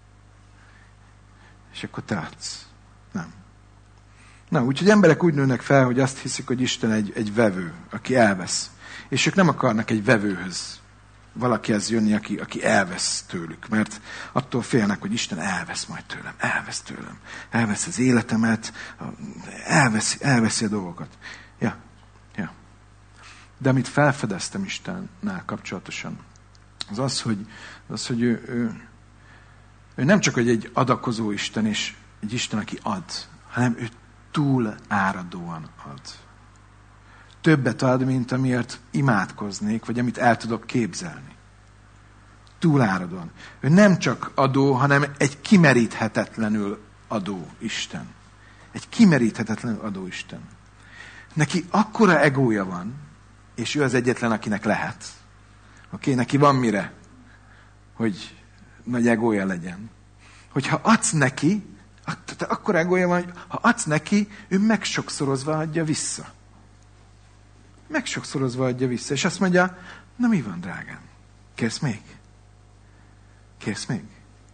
És akkor te adsz. Nem. Na, úgyhogy emberek úgy nőnek fel, hogy azt hiszik, hogy Isten egy, egy vevő, aki elvesz. És ők nem akarnak egy vevőhöz valakihez jönni, aki, aki elvesz tőlük. Mert attól félnek, hogy Isten elvesz majd tőlem, elvesz tőlem. Elvesz az életemet, elveszi, elveszi a dolgokat. Ja, ja. De amit felfedeztem Istennel kapcsolatosan, az az, hogy, az, hogy ő, ő, ő nem csak hogy egy adakozó Isten, és egy Isten, aki ad, hanem ő túl áradóan ad. Többet ad, mint amiért imádkoznék, vagy amit el tudok képzelni. Túl áradóan. Ő nem csak adó, hanem egy kimeríthetetlenül adó Isten. Egy kimeríthetetlenül adó Isten. Neki akkora egója van, és ő az egyetlen, akinek lehet. Oké, okay? Neki van mire, hogy nagy egója legyen. Hogyha adsz neki, akkor egója van, hogy ha adsz neki, ő megsokszorozva adja vissza. Megsokszorozva adja vissza. És azt mondja, na mi van, drágám? Kérsz még? Kérsz még?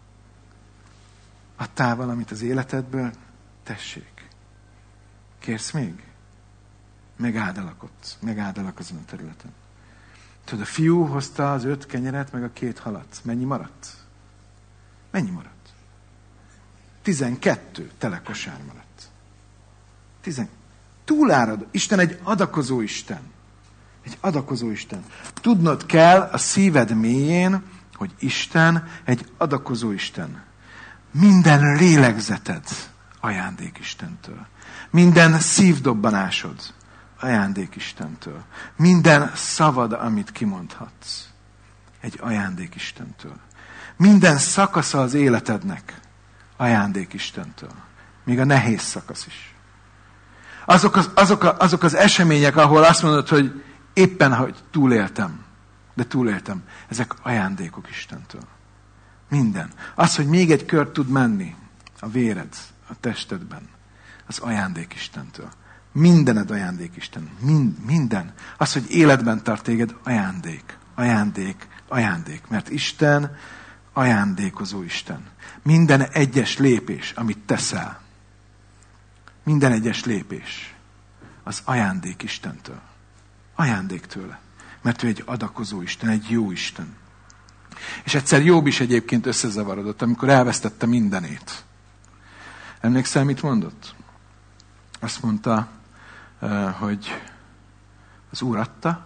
Adtál valamit az életedből? Tessék. Kérsz még? Megáldalak ott. Megáldalak azon a területen. Tudod, a fiú hozta az öt kenyeret, meg a két halat. Mennyi maradt? Mennyi maradt? Tizenkettő telekosár maradt. Tizen... Túláradó. Isten egy adakozó Isten. Egy adakozó Isten. Tudnod kell a szíved mélyén, hogy Isten egy adakozó Isten. Minden lélegzeted ajándék Istentől. Minden szívdobbanásod ajándék Istentől. Minden szavad, amit kimondhatsz, egy ajándék Istentől. Minden szakasza az életednek ajándék Istentől. Még a nehéz szakasz is. Azok az, azok, a, azok az események, ahol azt mondod, hogy éppen, hogy túléltem, de túléltem, ezek ajándékok Istentől. Minden. Az, hogy még egy kört tud menni a véred, a testedben, az ajándék Istentől. Mindened ajándék Isten. Mind, minden. Az, hogy életben tart téged, ajándék. Ajándék, ajándék. Mert Isten ajándékozó Isten. Minden egyes lépés, amit teszel, minden egyes lépés, az ajándék Istentől. Ajándék tőle. Mert ő egy adakozó Isten, egy jó Isten. És egyszer Jobb is egyébként összezavarodott, amikor elvesztette mindenét. Emlékszel, mit mondott? Azt mondta, hogy az Úr adta,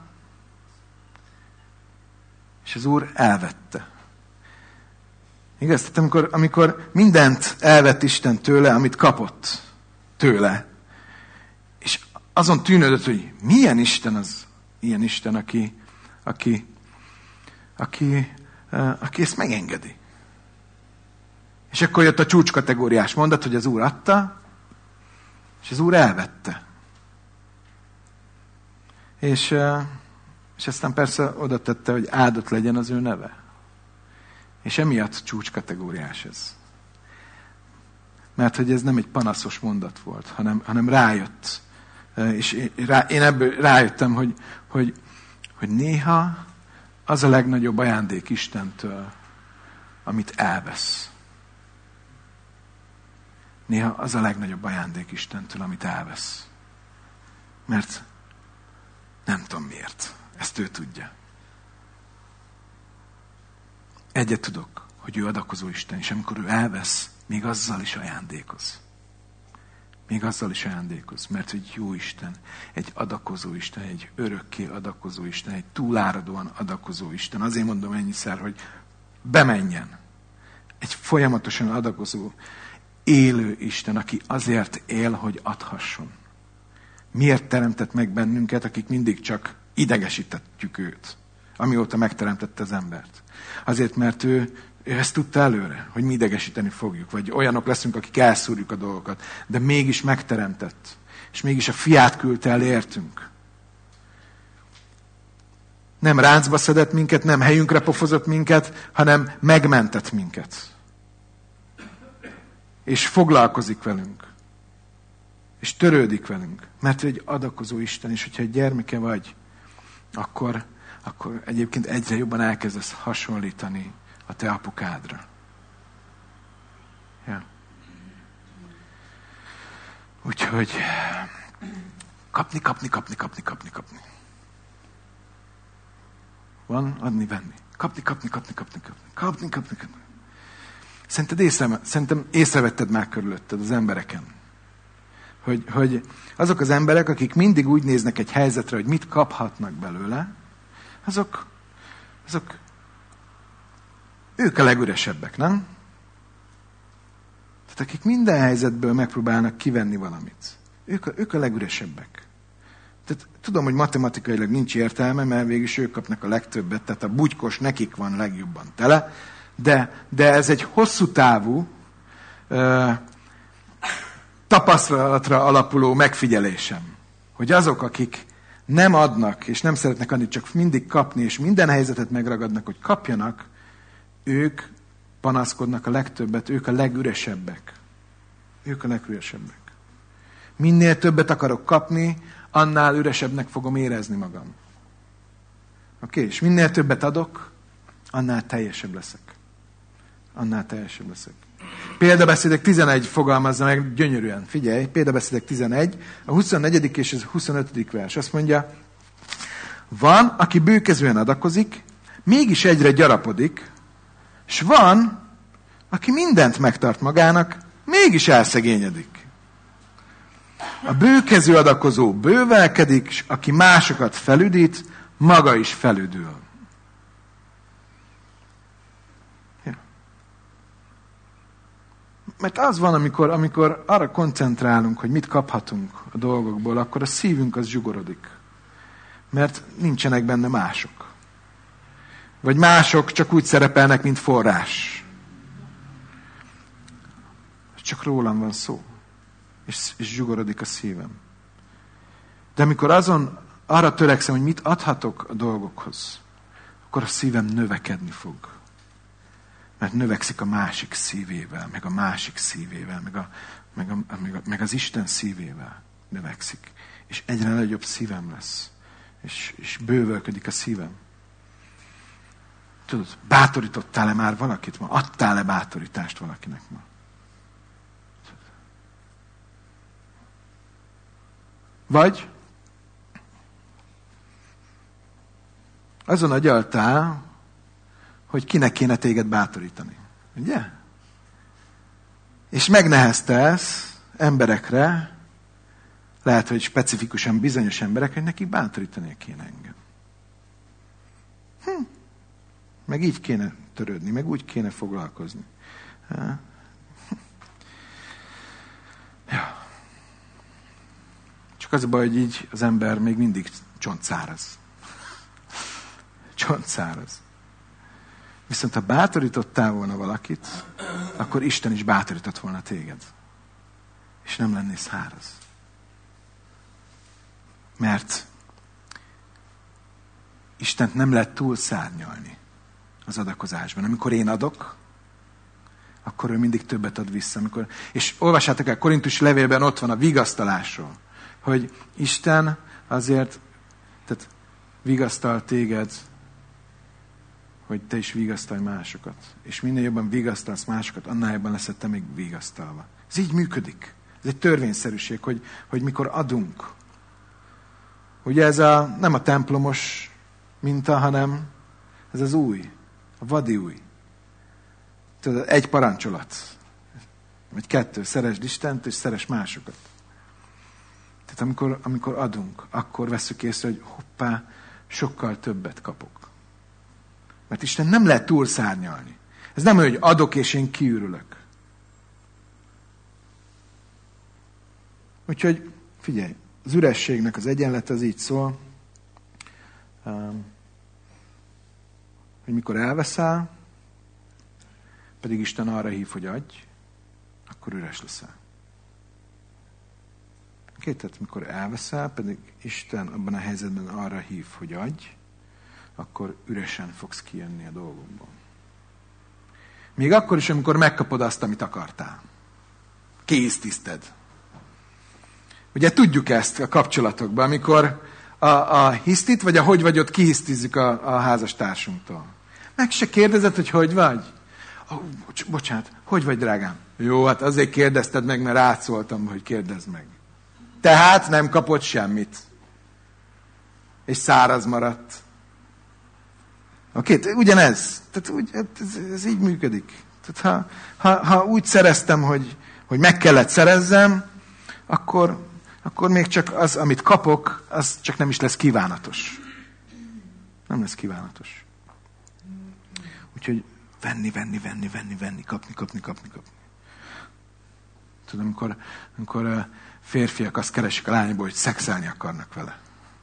és az Úr elvette. Igaz? Tehát amikor, amikor mindent elvett Isten tőle, amit kapott tőle, és azon tűnődött, hogy milyen Isten az ilyen Isten, aki, aki, aki, aki ezt megengedi. És akkor jött a csúcskategóriás mondat, hogy az Úr adta, és az Úr elvette. És, és aztán persze oda tette, hogy áldott legyen az ő neve. És emiatt csúcskategóriás ez. Mert hogy ez nem egy panaszos mondat volt, hanem, hanem rájött. És én, rá, én ebből rájöttem, hogy, hogy, hogy néha az a legnagyobb ajándék Istentől, amit elvesz. Néha az a legnagyobb ajándék Istentől, amit elvesz. Mert nem tudom miért. Ezt ő tudja. Egyet tudok, hogy ő adakozó Isten, és amikor ő elvesz, még azzal is ajándékoz. Még azzal is ajándékoz, mert egy jó Isten, egy adakozó Isten, egy örökké adakozó Isten, egy túláradóan adakozó Isten. Azért mondom ennyiszer, hogy bemenjen. Egy folyamatosan adakozó, élő Isten, aki azért él, hogy adhasson. Miért teremtett meg bennünket, akik mindig csak idegesítettjük őt, amióta megteremtette az embert? Azért, mert ő, ő ezt tudta előre, hogy mi idegesíteni fogjuk, vagy olyanok leszünk, akik elszúrjuk a dolgokat, de mégis megteremtett, és mégis a fiát küldte el értünk. Nem ráncba szedett minket, nem helyünkre pofozott minket, hanem megmentett minket. És foglalkozik velünk. És törődik velünk. Mert ő egy adakozó Isten, és hogyha egy gyermeke vagy, akkor, akkor egyébként egyre jobban elkezdesz hasonlítani a te apukádra. Ja. Úgyhogy kapni, kapni, kapni, kapni, kapni, kapni. Van, adni, venni. Kapni, kapni, kapni, kapni, kapni. Kapni, kapni, kapni. Szerinted észre, szerintem észrevetted már körülötted az embereken. Hogy, hogy azok az emberek, akik mindig úgy néznek egy helyzetre, hogy mit kaphatnak belőle, azok, azok ők a legüresebbek, nem? Tehát akik minden helyzetből megpróbálnak kivenni valamit. Ők a, ők a legüresebbek. Tehát tudom, hogy matematikailag nincs értelme, mert végülis ők kapnak a legtöbbet, tehát a bugykos nekik van legjobban tele, de, de ez egy hosszú távú ö, tapasztalatra alapuló megfigyelésem, hogy azok, akik nem adnak, és nem szeretnek adni, csak mindig kapni, és minden helyzetet megragadnak, hogy kapjanak, ők panaszkodnak a legtöbbet, ők a legüresebbek. Ők a legüresebbek. Minél többet akarok kapni, annál üresebbnek fogom érezni magam. Oké? Okay? És minél többet adok, annál teljesebb leszek. Annál teljesebb leszek. Példabeszédek tizenegy fogalmazza meg gyönyörűen. Figyelj, Példabeszédek tizenegy, a huszonnegyedik és a huszonötödik vers. Azt mondja, van, aki bőkezően adakozik, mégis egyre gyarapodik, és van, aki mindent megtart magának, mégis elszegényedik. A bőkező adakozó bővelkedik, és aki másokat felüdít, maga is felüdül. mert az van, amikor, amikor arra koncentrálunk, hogy mit kaphatunk a dolgokból, akkor a szívünk az zsugorodik. Mert nincsenek benne mások. Vagy mások csak úgy szerepelnek, mint forrás. Csak rólam van szó. És, és zsugorodik a szívem. De amikor azon arra törekszem, hogy mit adhatok a dolgokhoz, akkor a szívem növekedni fog. Mert növekszik a másik szívével, meg a másik szívével, meg, a, meg, a, meg, a, meg az Isten szívével növekszik. És egyre nagyobb szívem lesz. És, és bővölködik a szívem. Tudod, bátorítottál-e már valakit ma? Adtál-e bátorítást valakinek ma? Vagy azon agyaltál, hogy kinek kéne téged bátorítani. Ugye? És megneheztelsz emberekre, lehet, hogy specifikusan bizonyos emberek, hogy nekik bátorítani kéne engem. Hm. Meg így kéne törődni, meg úgy kéne foglalkozni. Ja. Ja. Csak az a baj, hogy így az ember még mindig csontszáraz. Csontszáraz. Viszont ha bátorítottál volna valakit, akkor Isten is bátorított volna téged. És nem lennél száraz. Mert Istent nem lehet túlszárnyalni az adakozásban. Amikor én adok, akkor ő mindig többet ad vissza. Amikor... És olvassátok el, Korintus levélben ott van a vigasztalásról, hogy Isten azért tehát vigasztal téged, hogy te is vigasztalj másokat. És minél jobban vigasztalsz másokat, annál jobban leszel te még vigasztalva. Ez így működik. Ez egy törvényszerűség, hogy, hogy mikor adunk. Ugye ez a, nem a templomos minta, hanem ez az új, a vadi új. Tudod, egy parancsolat. Vagy kettő, szeresd Istent, és szeress másokat. Tehát amikor, amikor adunk, akkor vesszük észre, hogy hoppá, sokkal többet kapok. Mert Isten nem lehet túlszárnyalni. Ez nem olyan, hogy adok, és én kiürülök. Úgyhogy figyelj, az ürességnek az egyenlete az így szól, hogy mikor elveszel, pedig Isten arra hív, hogy adj, akkor üres leszel. Oké, tehát mikor elveszel, pedig Isten abban a helyzetben arra hív, hogy adj, akkor üresen fogsz kijönni a dolgokból. Még akkor is, amikor megkapod azt, amit akartál. Kéztiszted. Ugye tudjuk ezt a kapcsolatokban, amikor a, a hisztit, vagy a hogy vagyot kihisztizzük a, a házastársunktól. Meg se kérdezed, hogy hogy vagy? Oh, bocs, bocsánat, hogy vagy, drágám? Jó, hát azért kérdezted meg, mert átszóltam, hogy kérdezd meg. Tehát nem kapott semmit. És száraz maradt. Oké, okay, ugyanez. Tehát úgy, ez, ez így működik. Tehát ha, ha, ha úgy szereztem, hogy, hogy meg kellett szerezzem, akkor, akkor még csak az, amit kapok, az csak nem is lesz kívánatos. Nem lesz kívánatos. Úgyhogy venni, venni, venni, venni, venni, kapni, kapni, kapni, kapni. Tudom, amikor, amikor férfiak azt keresik a lányból, hogy szexelni akarnak vele.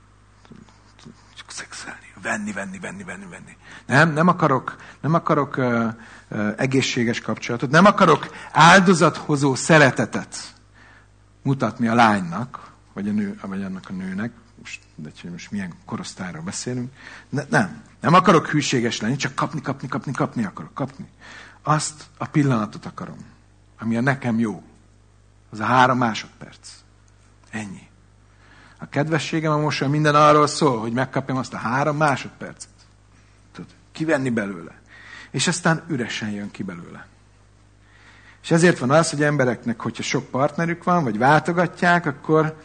Csak szexelni. Venni, venni, venni, venni, venni. Nem, nem akarok, nem akarok uh, uh, egészséges kapcsolatot, nem akarok áldozathozó szeretetet mutatni a lánynak, vagy, a nő, vagy annak a nőnek, most, de most milyen korosztályról beszélünk. Ne, nem, nem akarok hűséges lenni, csak kapni, kapni, kapni, kapni akarok, kapni. Azt a pillanatot akarom, ami a nekem jó. Az a három másodperc. Ennyi. A kedvességem, a mosoly, minden arról szól, hogy megkapjam azt a három másodpercet. Tudod, kivenni belőle. És aztán üresen jön ki belőle. És ezért van az, hogy embereknek, hogyha sok partnerük van, vagy váltogatják, akkor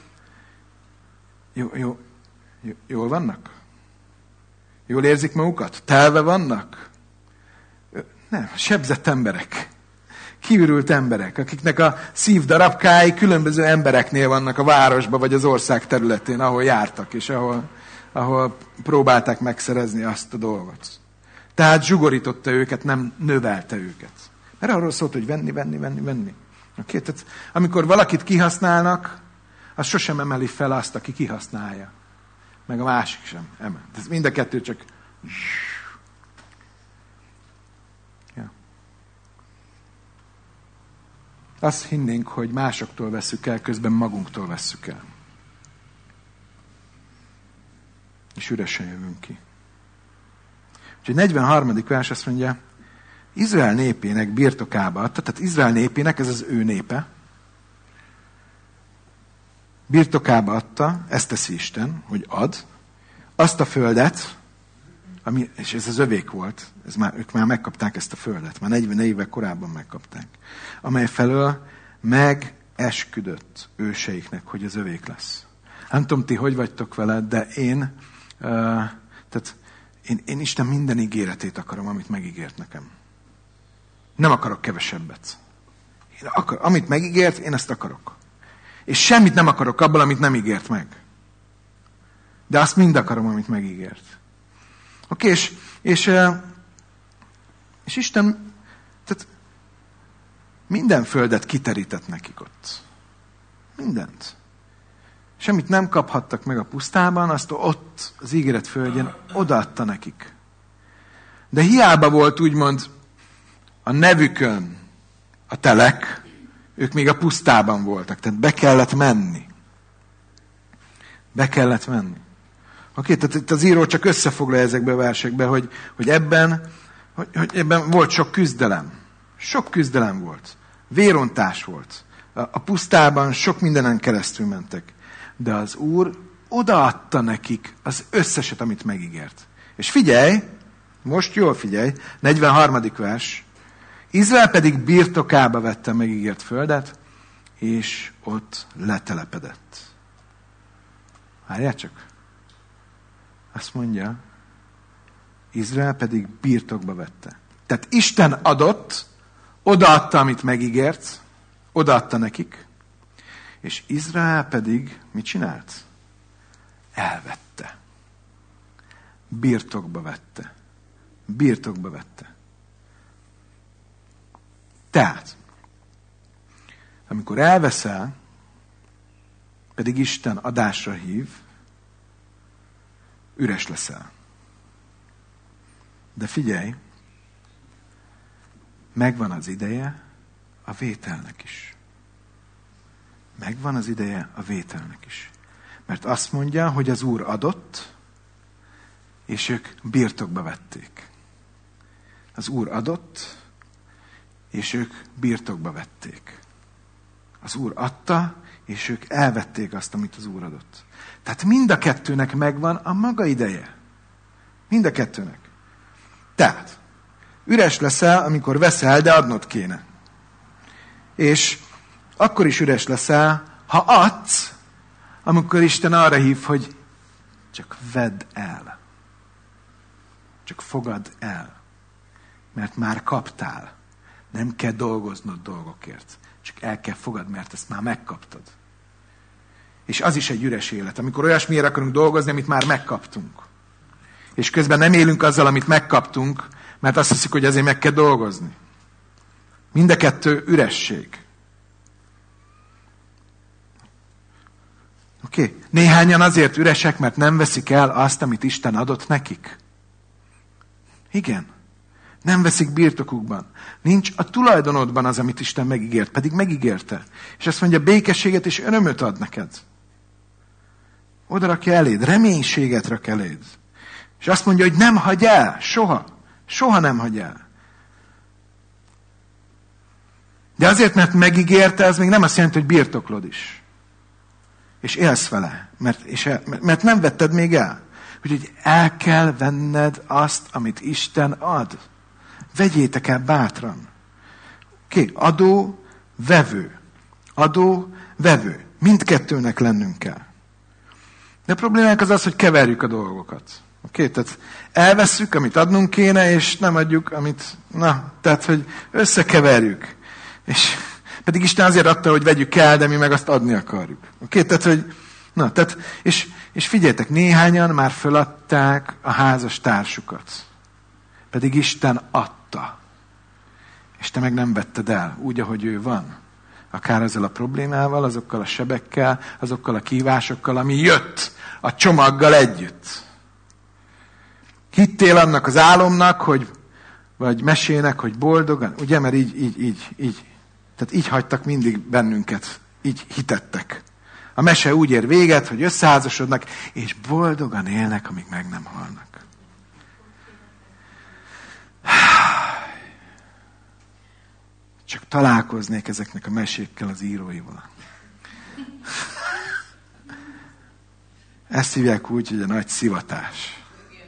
jó, jó, jó, jól vannak? Jól érzik magukat? Telve vannak? Nem, sebzett emberek. Kiürült emberek, akiknek a szívdarabkái különböző embereknél vannak a városban, vagy az ország területén, ahol jártak, és ahol, ahol próbálták megszerezni azt a dolgot. Tehát zsugorította őket, nem növelte őket. Mert arról szólt, hogy venni, venni, venni, venni. Okay? Tehát amikor valakit kihasználnak, az sosem emeli fel azt, aki kihasználja. Meg a másik sem emel. Ez mind a kettő csak... Ja. Azt hinnénk, hogy másoktól vesszük el, közben magunktól vesszük el. És üresen jövünk ki. Úgyhogy negyvenharmadik vers azt mondja, Izrael népének birtokába adta, tehát Izrael népének, ez az ő népe, birtokába adta, ezt teszi Isten, hogy ad, azt a földet, ami, és ez az övék volt, ez már, ők már megkapták ezt a földet, már negyven évvel korábban megkapták, amely felől megesküdött őseiknek, hogy az övék lesz. Nem tudom, ti hogy vagytok veled, de én, uh, tehát én, én Isten minden ígéretét akarom, amit megígért nekem. Nem akarok kevesebbet. Én akar, amit megígért, én ezt akarok. És semmit nem akarok abból, amit nem ígért meg. De azt mind akarom, amit megígért. Oké, és, és, és Isten tehát minden földet kiterített nekik ott. Mindent. Semmit nem kaphattak meg a pusztában, azt ott az ígéret földjén odaadta nekik. De hiába volt úgymond a nevükön a telek, ők még a pusztában voltak, tehát be kellett menni. Be kellett menni. Oké, tehát itt az író csak összefoglalja ezekbe a versekbe, hogy, hogy, ebben, hogy, hogy ebben volt sok küzdelem. Sok küzdelem volt. Vérontás volt. A, a pusztában sok mindenen keresztül mentek. De az Úr odaadta nekik az összeset, amit megígért. És figyelj, most jól figyelj, negyvenharmadik vers, Izrael pedig birtokába vette megígért földet, és ott letelepedett. Várjál csak. Azt mondja, Izrael pedig birtokba vette. Tehát Isten adott, odaadta, amit megígért, odaadta nekik, és Izrael pedig mit csinált? Elvette. Birtokba vette. Birtokba vette. Tehát, amikor elveszel, pedig Isten adásra hív, üres leszel. De figyelj, megvan az ideje a vételnek is. Megvan az ideje a vételnek is. Mert azt mondja, hogy az Úr adott, és ők birtokba vették. Az Úr adott, és ők birtokba vették. Az Úr adta, és ők elvették azt, amit az Úr adott. Tehát mind a kettőnek megvan a maga ideje. Mind a kettőnek. Tehát, üres leszel, amikor veszel, de adnod kéne. És akkor is üres leszel, ha adsz, amikor Isten arra hív, hogy csak vedd el. Csak fogad el. Mert már kaptál. Nem kell dolgoznod dolgokért. Csak el kell fogad, mert ezt már megkaptad. És az is egy üres élet, amikor olyasmiért akarunk dolgozni, amit már megkaptunk. És közben nem élünk azzal, amit megkaptunk, mert azt hiszik, hogy azért meg kell dolgozni. Mind a kettő üresség. Oké? Okay. Néhányan azért üresek, mert nem veszik el azt, amit Isten adott nekik. Igen. Nem veszik birtokukban. Nincs a tulajdonodban az, amit Isten megígért, pedig megígérte. És azt mondja, békességet és örömöt ad neked. Oda rakja eléd, reménységet rak eléd. És azt mondja, hogy nem hagy el, soha. Soha nem hagy el. De azért, mert megígérte, az még nem azt jelenti, hogy birtoklod is. És élsz vele, mert, és el, mert nem vetted még el. Úgyhogy el kell venned azt, amit Isten ad. Vegyétek el bátran. Oké, okay. Adó, vevő. Adó, vevő. Mindkettőnek lennünk kell. De a problémánk az az, hogy keverjük a dolgokat. Oké, okay? Tehát elvesszük, amit adnunk kéne, és nem adjuk, amit... Na, tehát, hogy összekeverjük. És pedig Isten azért adta, hogy vegyük el, de mi meg azt adni akarjuk. Oké, okay? Tehát, hogy... Na, tehát... És, és figyeljetek, néhányan már föladták a házas társukat. Pedig Isten adta. És te meg nem vetted el, úgy, ahogy ő van. Akár ezzel a problémával, azokkal a sebekkel, azokkal a kívásokkal, ami jött a csomaggal együtt. Hittél annak az álomnak, hogy, vagy mesének, hogy boldogan, ugye, mert így, így, így, így. Tehát így hagytak mindig bennünket, így hitettek. A mese úgy ér véget, hogy összeházasodnak, és boldogan élnek, amíg meg nem halnak. Csak találkoznék ezeknek a mesékkel az íróival. Ezt hívják úgy, hogy a nagy szivatás.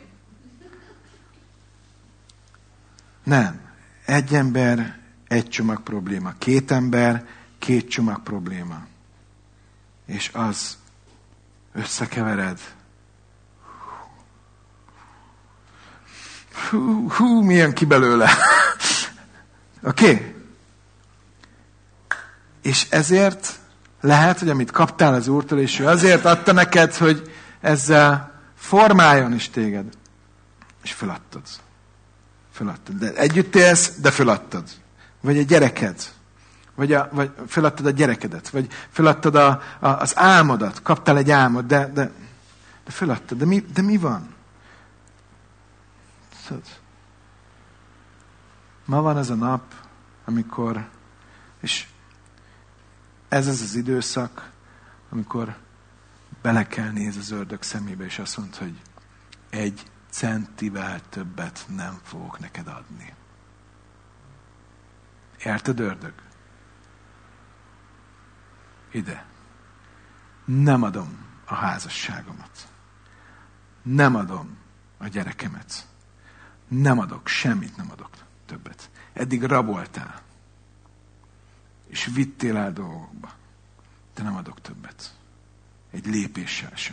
Nem. Egy ember, egy csomag probléma. Két ember, két csomag probléma. És az összekevered. Hú, hú milyen ki belőle. Oké? Okay? És ezért lehet, hogy amit kaptál az Úrtól, és ő azért adta neked, hogy ezzel formáljon is téged. És feladtad. Feladtad. De együtt élsz, de feladtad. Vagy a gyereked. Vagy, a, vagy feladtad a gyerekedet. Vagy feladtad a, a, az álmodat. Kaptál egy álmod, de, de, de feladtad. De mi, de mi van? Tudod? Ma van az a nap, amikor, és ez az az időszak, amikor bele kell nézni az ördög szemébe, és azt mondta, hogy egy centivel többet nem fogok neked adni. Érted, ördög? Ide. Nem adom a házasságomat. Nem adom a gyerekemet. Nem adok, semmit nem adok többet. Eddig raboltál. És vittél el dolgokba. De nem adok többet. Egy lépéssel sem.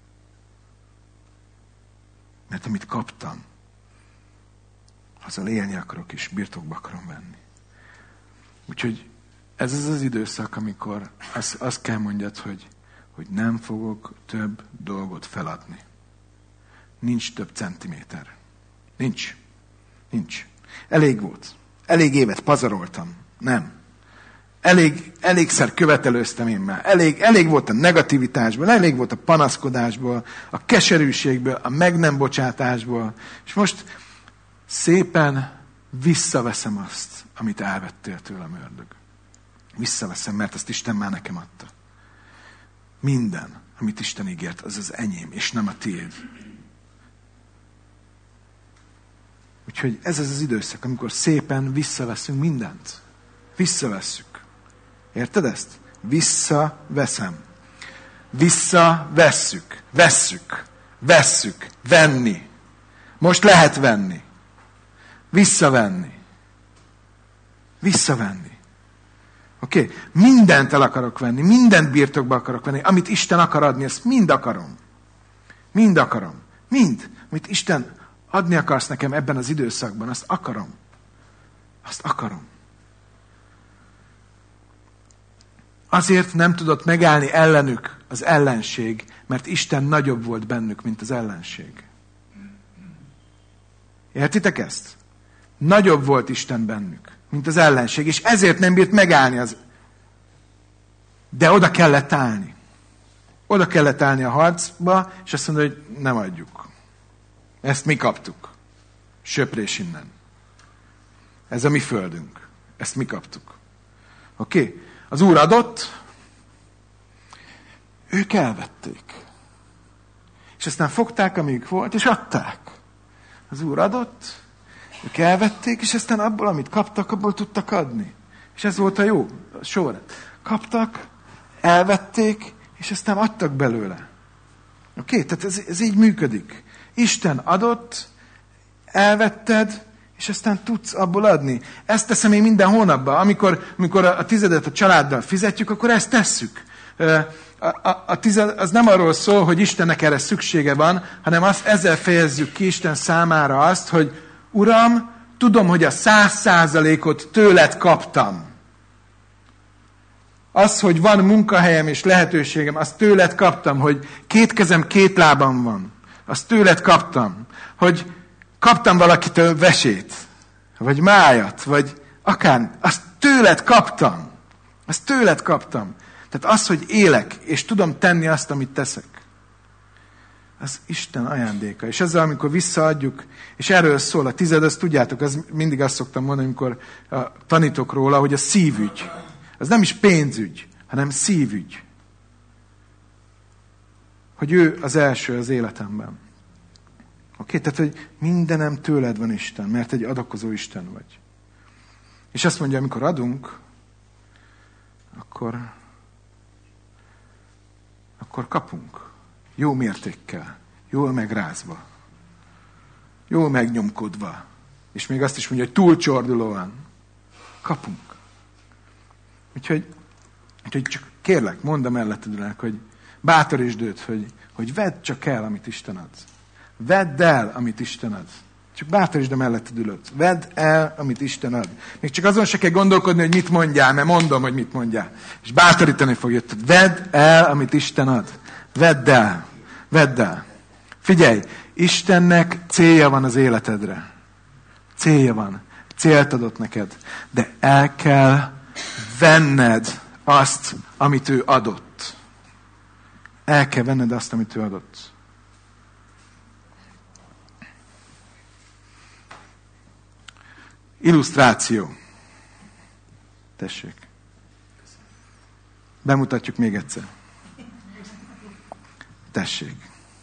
Mert amit kaptam, azzal élni akarok, és birtokba akarom venni. Úgyhogy ez az az időszak, amikor azt, azt kell mondjad, hogy, hogy nem fogok több dolgot feladni. Nincs több centiméter. Nincs. Nincs. Elég volt. Elég évet pazaroltam. Nem. Elég, elégszer követelőztem én már. Elég, elég volt a negativitásból, elég volt a panaszkodásból, a keserűségből, a meg nem bocsátásból. És most szépen visszaveszem azt, amit elvettél tőlem, ördög. Visszaveszem, mert azt Isten már nekem adta. Minden, amit Isten ígért, az az enyém, és nem a tiéd. Úgyhogy ez az az időszak, amikor szépen visszaveszünk mindent. Visszavesszük. Érted ezt? Visszaveszem. Visszavesszük. Vesszük. Vesszük. Venni. Most lehet venni. Visszavenni. Visszavenni. Oké? Okay? Mindent el akarok venni. Mindent birtokba akarok venni. Amit Isten akar adni, ezt mind akarom. Mind akarom. Mind. Amit Isten adni akarsz nekem ebben az időszakban, azt akarom. Azt akarom. Azért nem tudott megállni ellenük az ellenség, mert Isten nagyobb volt bennük, mint az ellenség. Értitek ezt? Nagyobb volt Isten bennük, mint az ellenség, és ezért nem bírt megállni az... De oda kellett állni. Oda kellett állni a harcba, és azt mondja, hogy nem adjuk. Ezt mi kaptuk. Söprés innen. Ez a mi földünk. Ezt mi kaptuk. Oké? Okay? Az Úr adott, ők elvették. És aztán fogták, amíg volt, és adták. Az Úr adott, ők elvették, és aztán abból, amit kaptak, abból tudtak adni. És ez volt a jó sor. Kaptak, elvették, és aztán adtak belőle. Oké? Okay? Tehát ez, ez így működik. Isten adott, elvetted, és aztán tudsz abból adni. Ezt teszem én minden hónapban. Amikor, amikor a tizedet a családdal fizetjük, akkor ezt tesszük. A, a, a tized, az nem arról szól, hogy Istennek erre szüksége van, hanem azt, ezzel fejezzük ki Isten számára azt, hogy Uram, tudom, hogy a száz százalékot tőled kaptam. Az, hogy van munkahelyem és lehetőségem, azt tőled kaptam, hogy két kezem, két lábam van. Azt tőled kaptam, hogy kaptam valakitől vesét, vagy májat, vagy akár, azt tőled kaptam. Ezt tőled kaptam. Tehát az, hogy élek, és tudom tenni azt, amit teszek. Az Isten ajándéka. És ezzel, amikor visszaadjuk, és erről szól a tized, azt tudjátok, az mindig azt szoktam mondani, amikor tanítok róla, hogy a szívügy. Az nem is pénzügy, hanem szívügy. Hogy ő az első az életemben. Oké, tehát, hogy mindenem tőled van, Isten, mert egy adakozó Isten vagy. És azt mondja, amikor adunk, akkor, akkor kapunk. Jó mértékkel, jól megrázva, jól megnyomkodva. És még azt is mondja, hogy túlcsordulóan kapunk. Úgyhogy, úgyhogy csak kérlek, mondd a mellettednek, hogy bátorítsd őt, hogy, hogy vedd csak el, amit Isten ad. Vedd el, amit Isten ad. Csak bátorítsd a melletted ülőt. Vedd el, amit Isten ad. Még csak azon se kell gondolkodni, hogy mit mondjál, mert mondom, hogy mit mondjál. És bátorítani fogja. Vedd el, amit Isten ad. Vedd el. Vedd el. Figyelj, Istennek célja van az életedre. Célja van. Célt adott neked. De el kell venned azt, amit ő adott. El kell venned azt, amit ő adott. Illusztráció. Tessék. Bemutatjuk még egyszer. Tessék.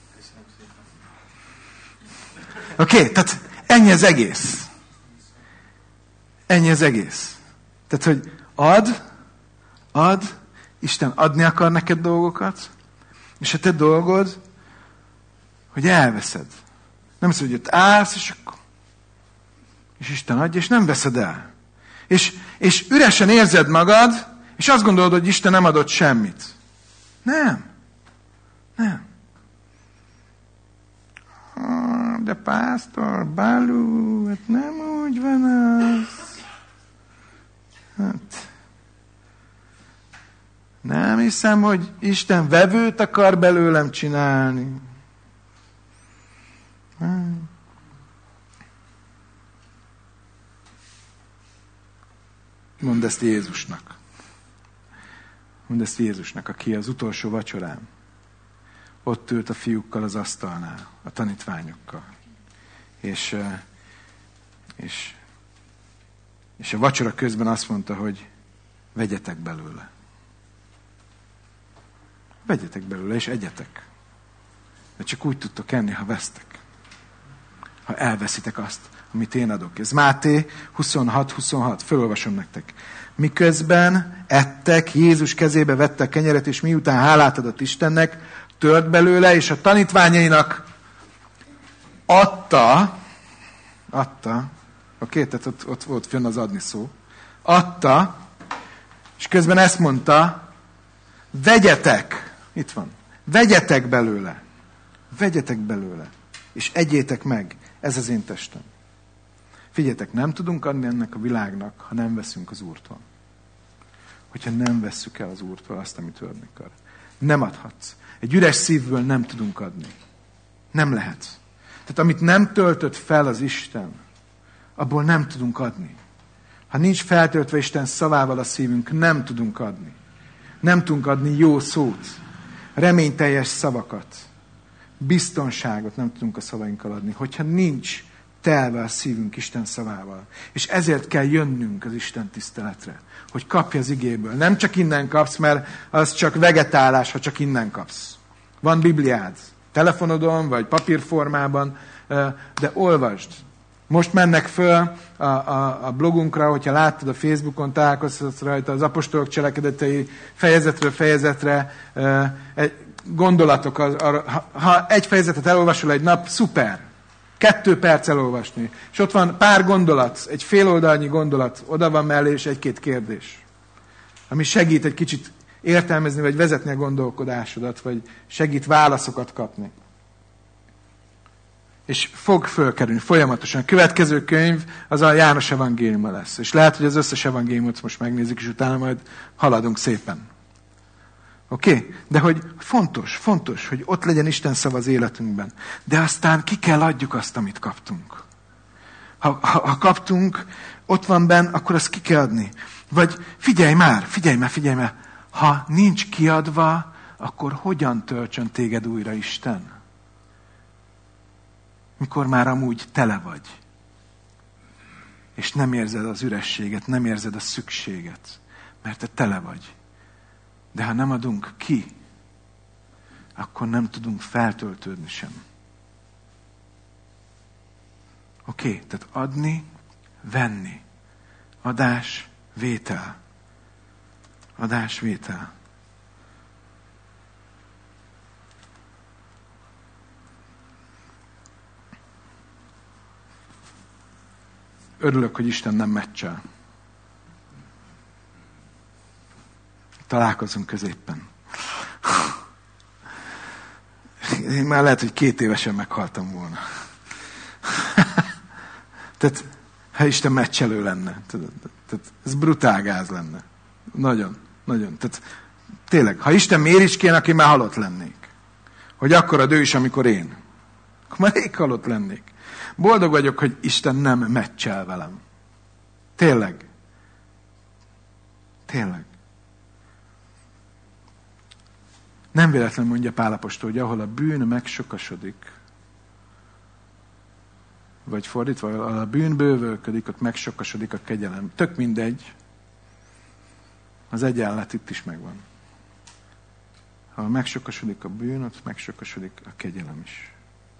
Oké, okay, tehát ennyi az egész. Ennyi az egész. Tehát, hogy ad, ad, Isten adni akar neked dolgokat, és a te dolgod, hogy elveszed. Nem azt mondja, hogy ott állsz, és akkor és Isten adja, és nem veszed el. És, és üresen érzed magad, és azt gondolod, hogy Isten nem adott semmit. Nem. Nem. De pásztor, Balú, hát nem úgy van az. Hát, nem hiszem, hogy Isten vevőt akar belőlem csinálni. Nem. Mondd ezt Jézusnak. Mondd ezt Jézusnak, aki az utolsó vacsorán ott ült a fiúkkal az asztalnál, a tanítványokkal. És, és, és a vacsora közben azt mondta, hogy vegyetek belőle. Vegyetek belőle, és egyetek. De csak úgy tudtok enni, ha vesztek. Ha elveszitek azt, amit én adok. Ez Máté huszonhat huszonhat. Fölolvasom nektek. Miközben ettek, Jézus kezébe vette a kenyeret, és miután hálát adott Istennek, tört belőle, és a tanítványainak adta, adta, oké, tehát ott, ott volt fönn az adni szó, adta, és közben ezt mondta, vegyetek, itt van, vegyetek belőle, vegyetek belőle, és egyétek meg, ez az én testem. Figyeljetek, nem tudunk adni ennek a világnak, ha nem veszünk az Úrtól. Hogyha nem vesszük el az Úrtól azt, amit ő adni akar. Nem adhatsz. Egy üres szívből nem tudunk adni. Nem lehet. Tehát amit nem töltött fel az Isten, abból nem tudunk adni. Ha nincs feltöltve Isten szavával a szívünk, nem tudunk adni. Nem tudunk adni jó szót, reményteljes szavakat, biztonságot nem tudunk a szavainkkal adni, hogyha nincs telve a szívünk Isten szavával. És ezért kell jönnünk az Isten tiszteletre, hogy kapj az igéből. Nem csak innen kapsz, mert az csak vegetálás, ha csak innen kapsz. Van Bibliád, telefonodon, vagy papírformában, de olvasd. Most mennek föl a, a, a blogunkra, hogyha láttad a Facebookon, találkozhatsz rajta az apostolok cselekedetei fejezetről fejezetre, gondolatok. Ha, ha egy fejezetet elolvasol egy nap, szuper. Kettő perc elolvasni. És ott van pár gondolat, egy fél oldalnyi gondolat, oda van mellé, és egy-két kérdés. Ami segít egy kicsit értelmezni, vagy vezetni a gondolkodásodat, vagy segít válaszokat kapni. És fog fölkerülni folyamatosan. A következő könyv az a János evangéliuma lesz. És lehet, hogy az összes evangéliumot most megnézzük, és utána majd haladunk szépen. Oké? Okay? De hogy fontos, fontos, hogy ott legyen Isten szava az életünkben. De aztán ki kell adjuk azt, amit kaptunk. Ha, ha, ha kaptunk, ott van benn, akkor azt ki kell adni. Vagy figyelj már, figyelj már, figyelj már. Ha nincs kiadva, akkor hogyan töltsön téged újra Isten? Mikor már amúgy tele vagy. És nem érzed az ürességet, nem érzed a szükséget. Mert te tele vagy. De ha nem adunk ki, akkor nem tudunk feltöltődni sem. Oké, okay, tehát adni, venni. Adás, vétel. Adás, vétel. Örülök, hogy Isten nem meccsel. Találkozunk középpen. Én már lehet, hogy két évesen meghaltam volna. Tehát, ha Isten meccselő lenne. Tehát, ez brutál gáz lenne. Nagyon, nagyon. Tehát, tényleg, ha Isten méricskén, aki már halott lennék. Hogy akkora dő is, amikor én. Akkor már rég halott lennék. Boldog vagyok, hogy Isten nem meccsel velem. Tényleg. Tényleg. Nem véletlen mondja Pál apostol, hogy ahol a bűn megsokasodik, vagy fordítva, ahol a bűn bővölködik, ott megsokasodik a kegyelem. Tök mindegy. Az egyenlet itt is megvan. Ha megsokasodik a bűn, ott megsokasodik a kegyelem is.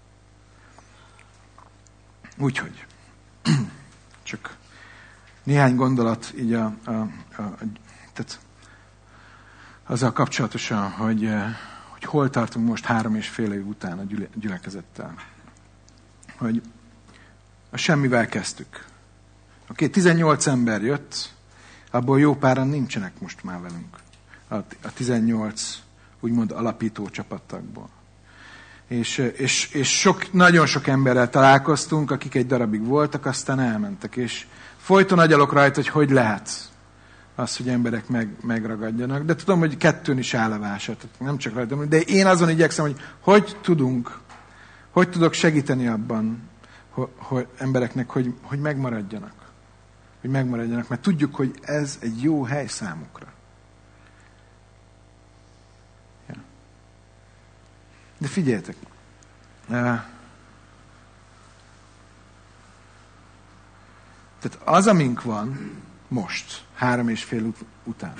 Úgyhogy, csak néhány gondolat így a, a, a, a tehát azzal kapcsolatosan, hogy, hogy hol tartunk most három és fél év után a gyüle, gyülekezettel. Hogy a semmivel kezdtük. Oké, tizennyolc ember jött, abból jó páran nincsenek most már velünk. A, a tizennyolc úgymond alapító csapattagból. És, és, és sok, nagyon sok emberrel találkoztunk, akik egy darabig voltak, aztán elmentek. És folyton agyalok rajta, hogy hogy lehet az, hogy emberek meg, megragadjanak. De tudom, hogy kettőn is áll a válság, nem csak rajtam. De én azon igyekszem, hogy hogy tudunk, hogy tudok segíteni abban, hogy, hogy embereknek, hogy, hogy megmaradjanak. Hogy megmaradjanak, mert tudjuk, hogy ez egy jó hely számukra. Ja. De figyeljetek, tehát az, amink van most, három és fél ut- után,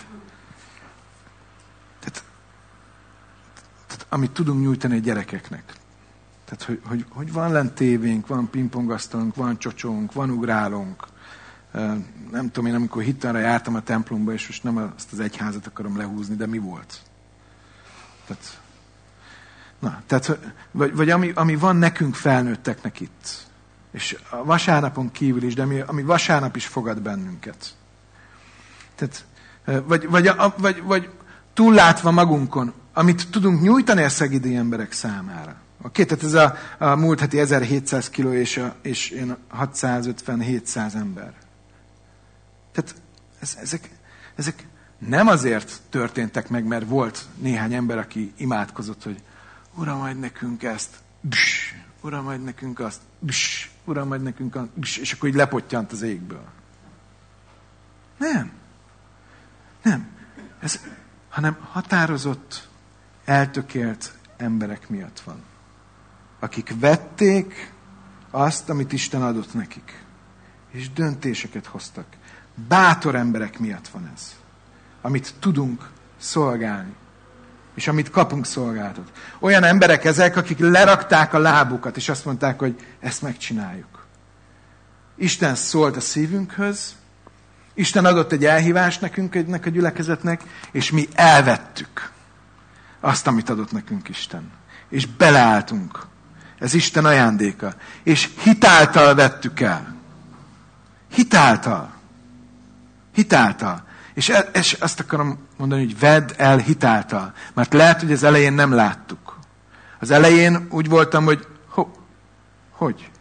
tehát, tehát amit tudunk nyújtani a gyerekeknek, tehát hogy, hogy, hogy van lent tévénk, van pingpongasztalunk, van csocsónk, van ugrálónk, nem tudom én, amikor hittanra jártam a templomba, és most nem azt az egyházat akarom lehúzni, de mi volt? Tehát Na, tehát, vagy, vagy ami, ami van nekünk felnőtteknek itt. És a vasárnapon kívül is, de ami, ami vasárnap is fogad bennünket. Tehát, vagy, vagy, a, vagy, vagy túllátva magunkon, amit tudunk nyújtani a szegedi emberek számára. Oké, tehát ez a, a múlt heti ezerhétszáz kiló és, a, és én hatszázötven-hétszáz ember. Tehát ez, ezek, ezek nem azért történtek meg, mert volt néhány ember, aki imádkozott, hogy Uram, adj nekünk ezt, Bsz, Uram, adj nekünk azt, Bsz, Uram, adj nekünk azt, Bsz, és akkor így lepottyant az égből. Nem. Nem. Ez, hanem határozott, eltökélt emberek miatt van. Akik vették azt, amit Isten adott nekik. És döntéseket hoztak. Bátor emberek miatt van ez. Amit tudunk szolgálni. És amit kapunk szolgáltat. Olyan emberek ezek, akik lerakták a lábukat, és azt mondták, hogy ezt megcsináljuk. Isten szólt a szívünkhöz, Isten adott egy elhívást nekünk, ennek a gyülekezetnek, és mi elvettük azt, amit adott nekünk Isten. És beleálltunk. Ez Isten ajándéka. És hitáltal vettük el. Hitáltal. Hitáltal. És, el, és azt akarom mondani, hogy vedd el hitáltal. Mert lehet, hogy az elején nem láttuk. Az elején úgy voltam, hogy ho, hogy?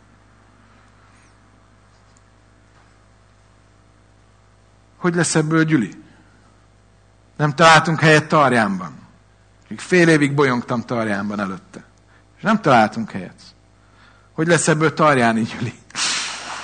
Hogy lesz ebből gyüli? Nem találtunk helyet Tarjánban. Még fél évig bolyongtam Tarjánban előtte. És nem találtunk helyet. Hogy lesz ebből Tarjáni gyüli?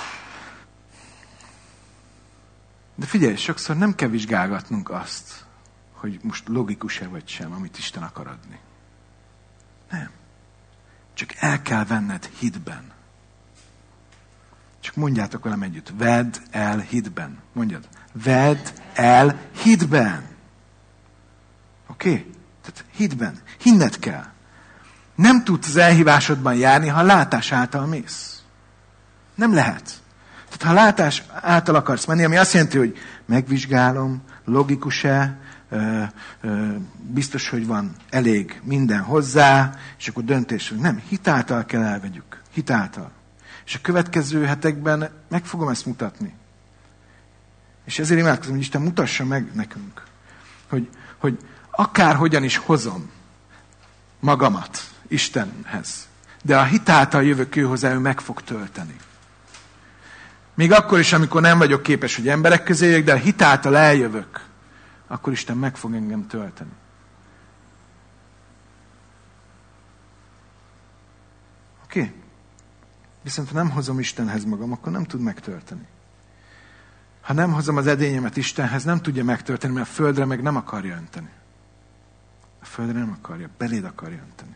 De figyelj, sokszor nem kell vizsgálgatnunk azt, hogy most logikus-e vagy sem, amit Isten akar adni. Nem. Csak el kell venned hitben. Csak mondjátok velem együtt. Vedd el hitben. Mondjad. Vedd el hitben. Oké? Okay? Tehát hitben. Hinned kell. Nem tudsz az elhívásodban járni, ha látás által mész. Nem lehet. Tehát ha látás által akarsz menni, ami azt jelenti, hogy megvizsgálom, logikus-e, ö, ö, biztos, hogy van elég minden hozzá, és akkor döntés. Nem, hitáltal kell elvegyük. Hitáltal. És a következő hetekben meg fogom ezt mutatni. És ezért imádkozom, hogy Isten mutassa meg nekünk, hogy, hogy akárhogyan is hozom magamat Istenhez, de a hitáltal jövök ő hozzá, ő meg fog tölteni. Még akkor is, amikor nem vagyok képes, hogy emberek közé jöjjek, de a hitáltal eljövök, akkor Isten meg fog engem tölteni. Oké? Okay? Viszont ha nem hozom Istenhez magam, akkor nem tud megtölteni. Ha nem hozom az edényemet Istenhez, nem tudja megtölteni, mert a földre meg nem akarja önteni. A földre nem akarja, beléd akarja önteni.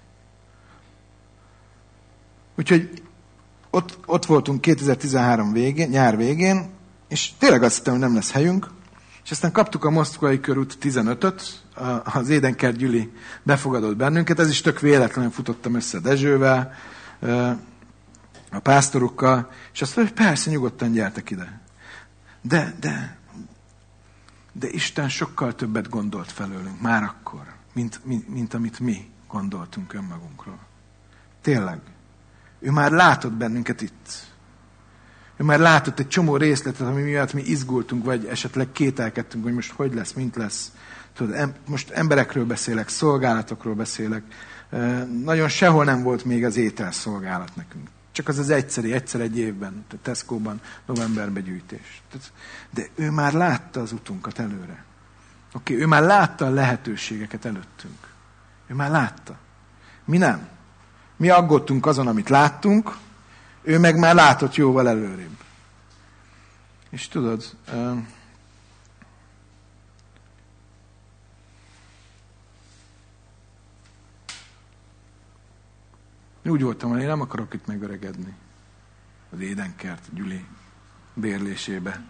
Úgyhogy ott, ott voltunk kétezer-tizenhárom végén, nyár végén, és tényleg azt hittem, hogy nem lesz helyünk, és aztán kaptuk a Moszkvai körút tizenötöt, az Édenkert Gyüli befogadott bennünket, ez is tök véletlenül futottam össze Dezsővel, a pásztorokkal, és azt mondja, hogy persze, nyugodtan gyertek ide. De, de, de Isten sokkal többet gondolt felőlünk már akkor, mint, mint, mint amit mi gondoltunk önmagunkról. Tényleg. Ő már látott bennünket itt. Ő már látott egy csomó részletet, ami miatt mi izgultunk, vagy esetleg kételkedtünk, hogy most hogy lesz, mint lesz. Tudod, em, most emberekről beszélek, szolgálatokról beszélek. E, nagyon sehol nem volt még az ételszolgálat nekünk. Csak az az egyszeri, egyszer egy évben, a Tesco-ban, novemberben gyűjtés. De ő már látta az utunkat előre. Oké, okay, ő már látta a lehetőségeket előttünk. Ő már látta. Mi nem. Mi aggódtunk azon, amit láttunk, ő meg már látott jóval előrébb. És tudod, uh, úgy voltam, hogy én nem akarok itt megöregedni az Édenkert Gyüli bérlésébe.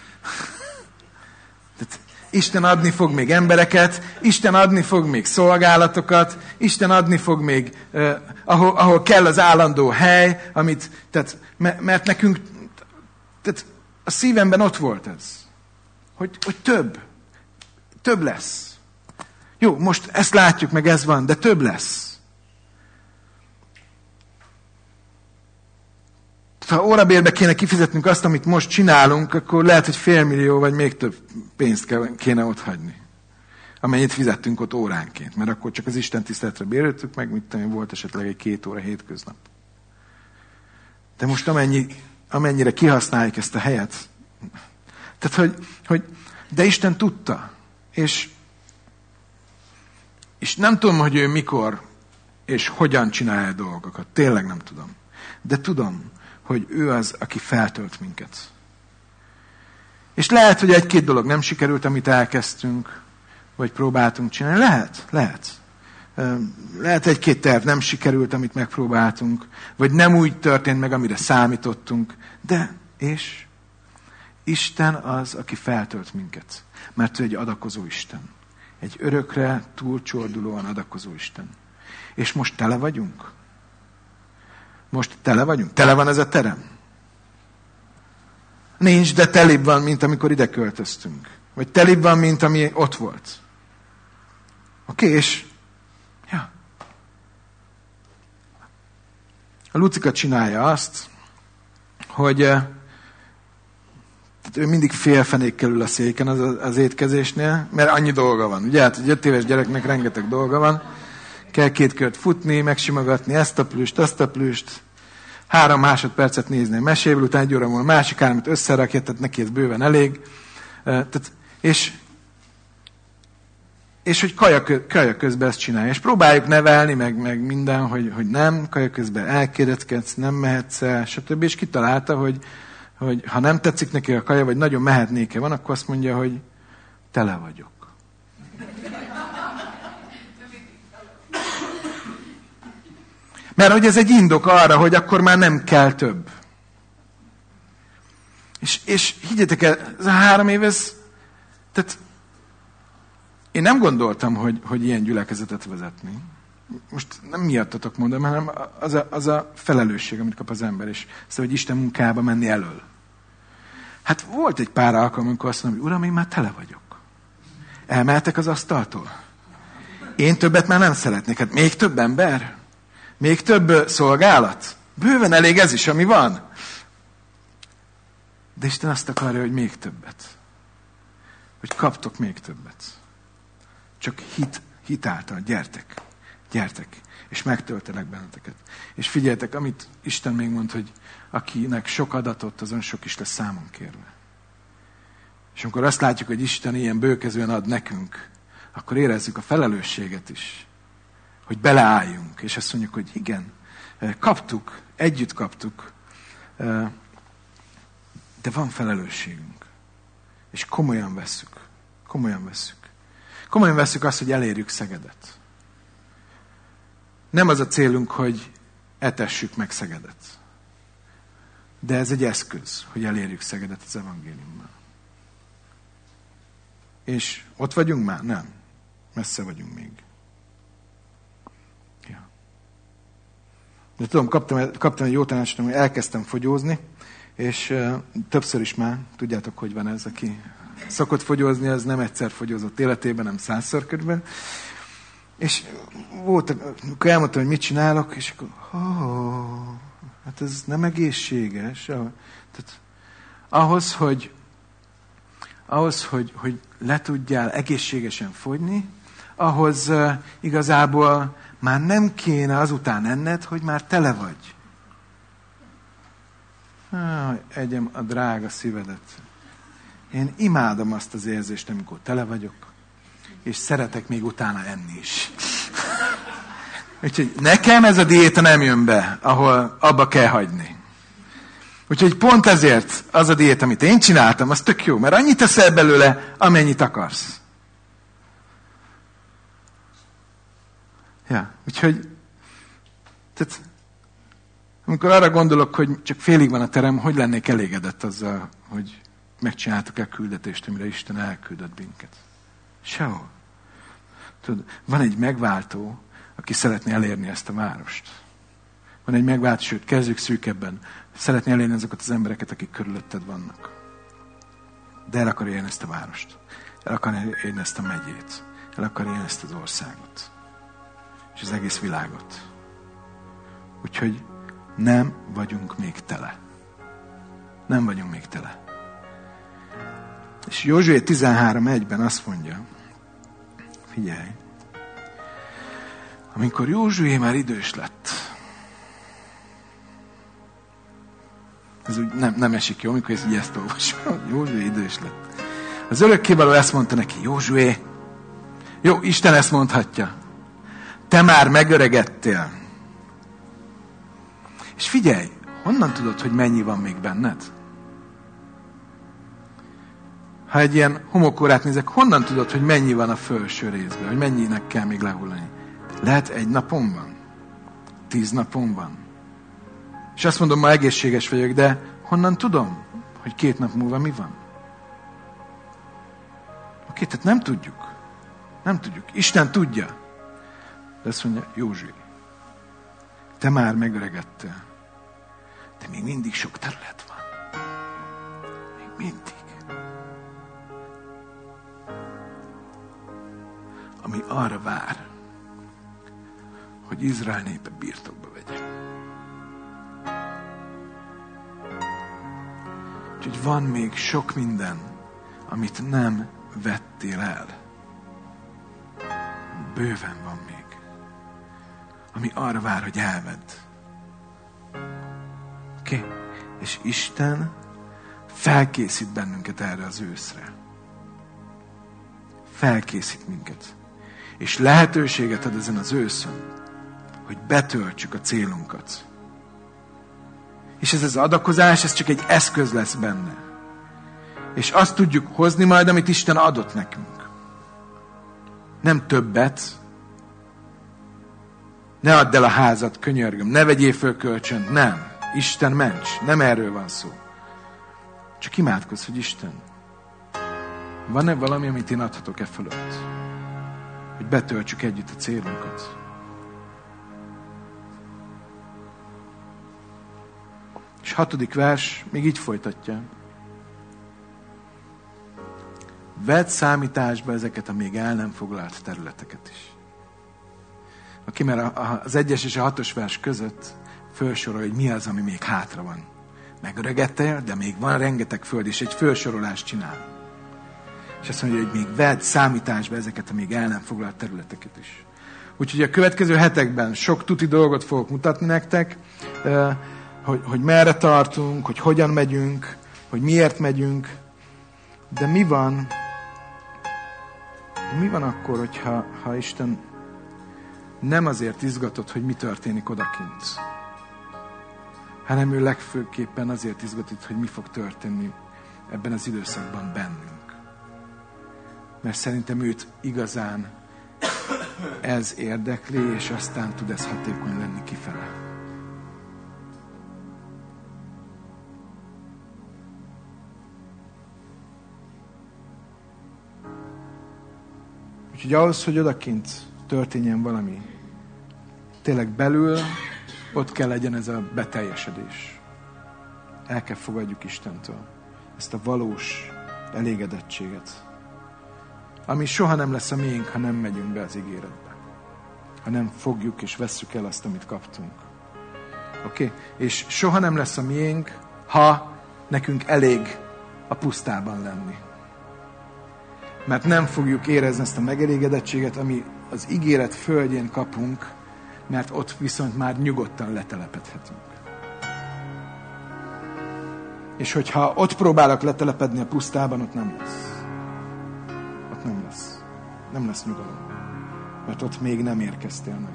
Tehát Isten adni fog még embereket, Isten adni fog még szolgálatokat, Isten adni fog még, uh, ahol, ahol kell az állandó hely, amit, tehát, mert nekünk, tehát a szívemben ott volt ez, hogy, hogy több, több lesz. Jó, most ezt látjuk, meg ez van, de több lesz. Ha órabérbe kéne kifizetnünk azt, amit most csinálunk, akkor lehet, hogy félmillió vagy még több pénzt kéne ott hagyni. Amennyit fizettünk ott óránként. Mert akkor csak az Isten tiszteletre béreltük meg, mit tudom, volt esetleg egy két óra hétköznap. De most amennyi, amennyire kihasználjuk ezt a helyet. Tehát, hogy, hogy de Isten tudta. És, és nem tudom, hogy ő mikor és hogyan csinálja a dolgokat. Tényleg nem tudom. De tudom, hogy ő az, aki feltölt minket. És lehet, hogy egy-két dolog nem sikerült, amit elkezdtünk, vagy próbáltunk csinálni. Lehet, lehet. Lehet egy-két terv nem sikerült, amit megpróbáltunk, vagy nem úgy történt meg, amire számítottunk. De, és Isten az, aki feltölt minket. Mert ő egy adakozó Isten. Egy örökre túlcsordulóan adakozó Isten. És most tele vagyunk? Most tele vagyunk? Tele van ez a terem? Nincs, de telibb van, mint amikor ide költöztünk. Vagy telibb van, mint ami ott volt. Oké, okay, és ja. A Lucika csinálja azt, hogy tehát ő mindig félfenékkel ül a széken az, az étkezésnél, mert annyi dolga van. Ugye, hát egy öt éves gyereknek rengeteg dolga van. Kell két kört futni, megsimogatni ezt a plüst, azt a plüst, három másodpercet nézni a meséből, utána egy óra múlva másik hármat összerakja, tehát neki ez bőven elég. Tehát, és, és hogy kaja, kaja közben ezt csinálja. És próbáljuk nevelni, meg, meg minden, hogy, hogy nem, kaja közben elkérdezkedsz, nem mehetsz el, stb. És kitalálta, hogy hogy ha nem tetszik neki a kaja, vagy nagyon mehetnéke van, akkor azt mondja, hogy tele vagyok. Mert hogy ez egy indok arra, hogy akkor már nem kell több. És, és higgyetek el, ez a három év, ez, tehát én nem gondoltam, hogy, hogy ilyen gyülekezetet vezetni. Most nem miattatok mondom, hanem az a, az a felelősség, amit kap az ember, és szóval, hogy Isten munkába menni elől. Hát volt egy pár alkalom, amikor azt mondom, hogy uram, én már tele vagyok. Elmehetek az asztaltól. Én többet már nem szeretnék. Hát még több ember? Még több szolgálat? Bőven elég ez is, ami van. De Isten azt akarja, hogy még többet. Hogy kaptok még többet. Csak hit, hit által. Gyertek. Gyertek. És megtöltenek benneteket. És figyeljetek, amit Isten még mond, hogy akinek sok adatot, azon sok is lesz számon kérve. És amikor azt látjuk, hogy Isten ilyen bőkezően ad nekünk, akkor érezzük a felelősséget is. Hogy beleálljunk. És azt mondjuk, hogy igen, kaptuk, együtt kaptuk, de van felelősségünk. És komolyan vesszük. Komolyan vesszük. Komolyan vesszük azt, hogy elérjük Szegedet. Nem az a célunk, hogy etessük meg Szegedet. De ez egy eszköz, hogy elérjük Szegedet az evangéliummal. És ott vagyunk már? Nem. Messze vagyunk még. Ja. De tudom, kaptam, kaptam egy jó tanácsot, hogy elkezdtem fogyózni, és uh, többször is már, tudjátok, hogy van ez, aki szokott fogyózni, az nem egyszer fogyózott életében, nem százszor körülbelül. És volt, akkor elmondtam, hogy mit csinálok, és akkor, oh, hát ez nem egészséges. Tehát ahhoz, hogy, ahhoz, hogy, hogy le tudjál egészségesen fogyni, ahhoz uh, igazából már nem kéne azután enned, hogy már tele vagy. Ah, egyem a drága szívedet. Én imádom azt az érzést, amikor tele vagyok, és szeretek még utána enni is. Úgyhogy nekem ez a diéta nem jön be, ahol abba kell hagyni. Úgyhogy pont ezért az a diéta, amit én csináltam, az tök jó, mert annyit teszel belőle, amennyit akarsz. Ja, úgyhogy tehát, amikor arra gondolok, hogy csak félig van a terem, hogy lennék elégedett azzal, hogy megcsináltuk el küldetést, amire Isten elküldött minket. Sehol. Tudod, van egy megváltó, aki szeretné elérni ezt a várost. Van egy megváltó, sőt, kezdjük szűkebben. Szeretné elérni azokat az embereket, akik körülötted vannak. De el akarja élni ezt a várost. El akarja élni ezt a megyét. El akarja élni ezt az országot. És az egész világot. Úgyhogy nem vagyunk még tele. Nem vagyunk még tele. És Józsué tizenhárom egyben azt mondja, figyelj, amikor Józsué már idős lett, ez úgy nem, nem esik jó, amikor ezt így ezt olvasom, Józsué idős lett. Az örökkévaló ezt mondta neki, Józsué, jó, Isten ezt mondhatja, te már megöregedtél. És figyelj, honnan tudod, hogy mennyi van még benned? Ha egy ilyen homokórát nézek, honnan tudod, hogy mennyi van a felső részben, hogy mennyinek kell még lehullani? Lehet egy napon van, tíz napon van. És azt mondom, ma egészséges vagyok, de honnan tudom, hogy két nap múlva mi van? Oké, tehát nem tudjuk. Nem tudjuk. Isten tudja. De azt mondja, Józsué, te már megöregedtél, de még mindig sok terület van. Még mindig. Ami arra vár, hogy Izrael népe birtokba vegye. Úgyhogy van még sok minden, amit nem vettél el. Bőven van még. Ami arra vár, hogy elvedd. Oké? Okay? És Isten felkészít bennünket erre az őszre. Felkészít minket. És lehetőséget ad ezen az őszön, hogy betöltsük a célunkat. És ez az adakozás, ez csak egy eszköz lesz benne. És azt tudjuk hozni majd, amit Isten adott nekünk. Nem többet. Ne add el a házat, könyörgöm. Ne vegyél föl kölcsönt. Nem. Isten ments. Nem erről van szó. Csak imádkozz, hogy Isten, van-e valami, amit én adhatok e fölött? Hogy betöltsük együtt a célunkat. És hatodik vers még így folytatja. Vedd számításba ezeket a még el nem foglalt területeket is. Aki mert az egyes és a hatos vers között felsorol, hogy mi az, ami még hátra van. Megöregedtél, de még van rengeteg föld, és egy felsorolást csinál. És azt mondja, hogy még vedd számításba ezeket a még el nem foglalt területeket is. Úgyhogy a következő hetekben sok tuti dolgot fogok mutatni nektek, hogy, hogy merre tartunk, hogy hogyan megyünk, hogy miért megyünk. De mi van, mi van akkor, hogyha ha Isten nem azért izgatott, hogy mi történik odakint, hanem ő legfőképpen azért izgatott, hogy mi fog történni ebben az időszakban bennünk. Mert szerintem őt igazán ez érdekli, és aztán tud ez hatékony lenni kifele. Úgyhogy ahhoz, hogy odakint történjen valami, tényleg belül, ott kell legyen ez a beteljesedés. El kell fogadjuk Istentől ezt a valós elégedettséget, ami soha nem lesz a miénk, ha nem megyünk be az ígéretbe. Ha nem fogjuk és vesszük el azt, amit kaptunk. Oké? Okay? És soha nem lesz a miénk, ha nekünk elég a pusztában lenni. Mert nem fogjuk érezni ezt a megelégedettséget, ami az ígéret földjén kapunk, mert ott viszont már nyugodtan letelepedhetünk. És hogyha ott próbálok letelepedni a pusztában, ott nem lesz. Ott nem lesz. Nem lesz nyugalom. Mert ott még nem érkeztél meg.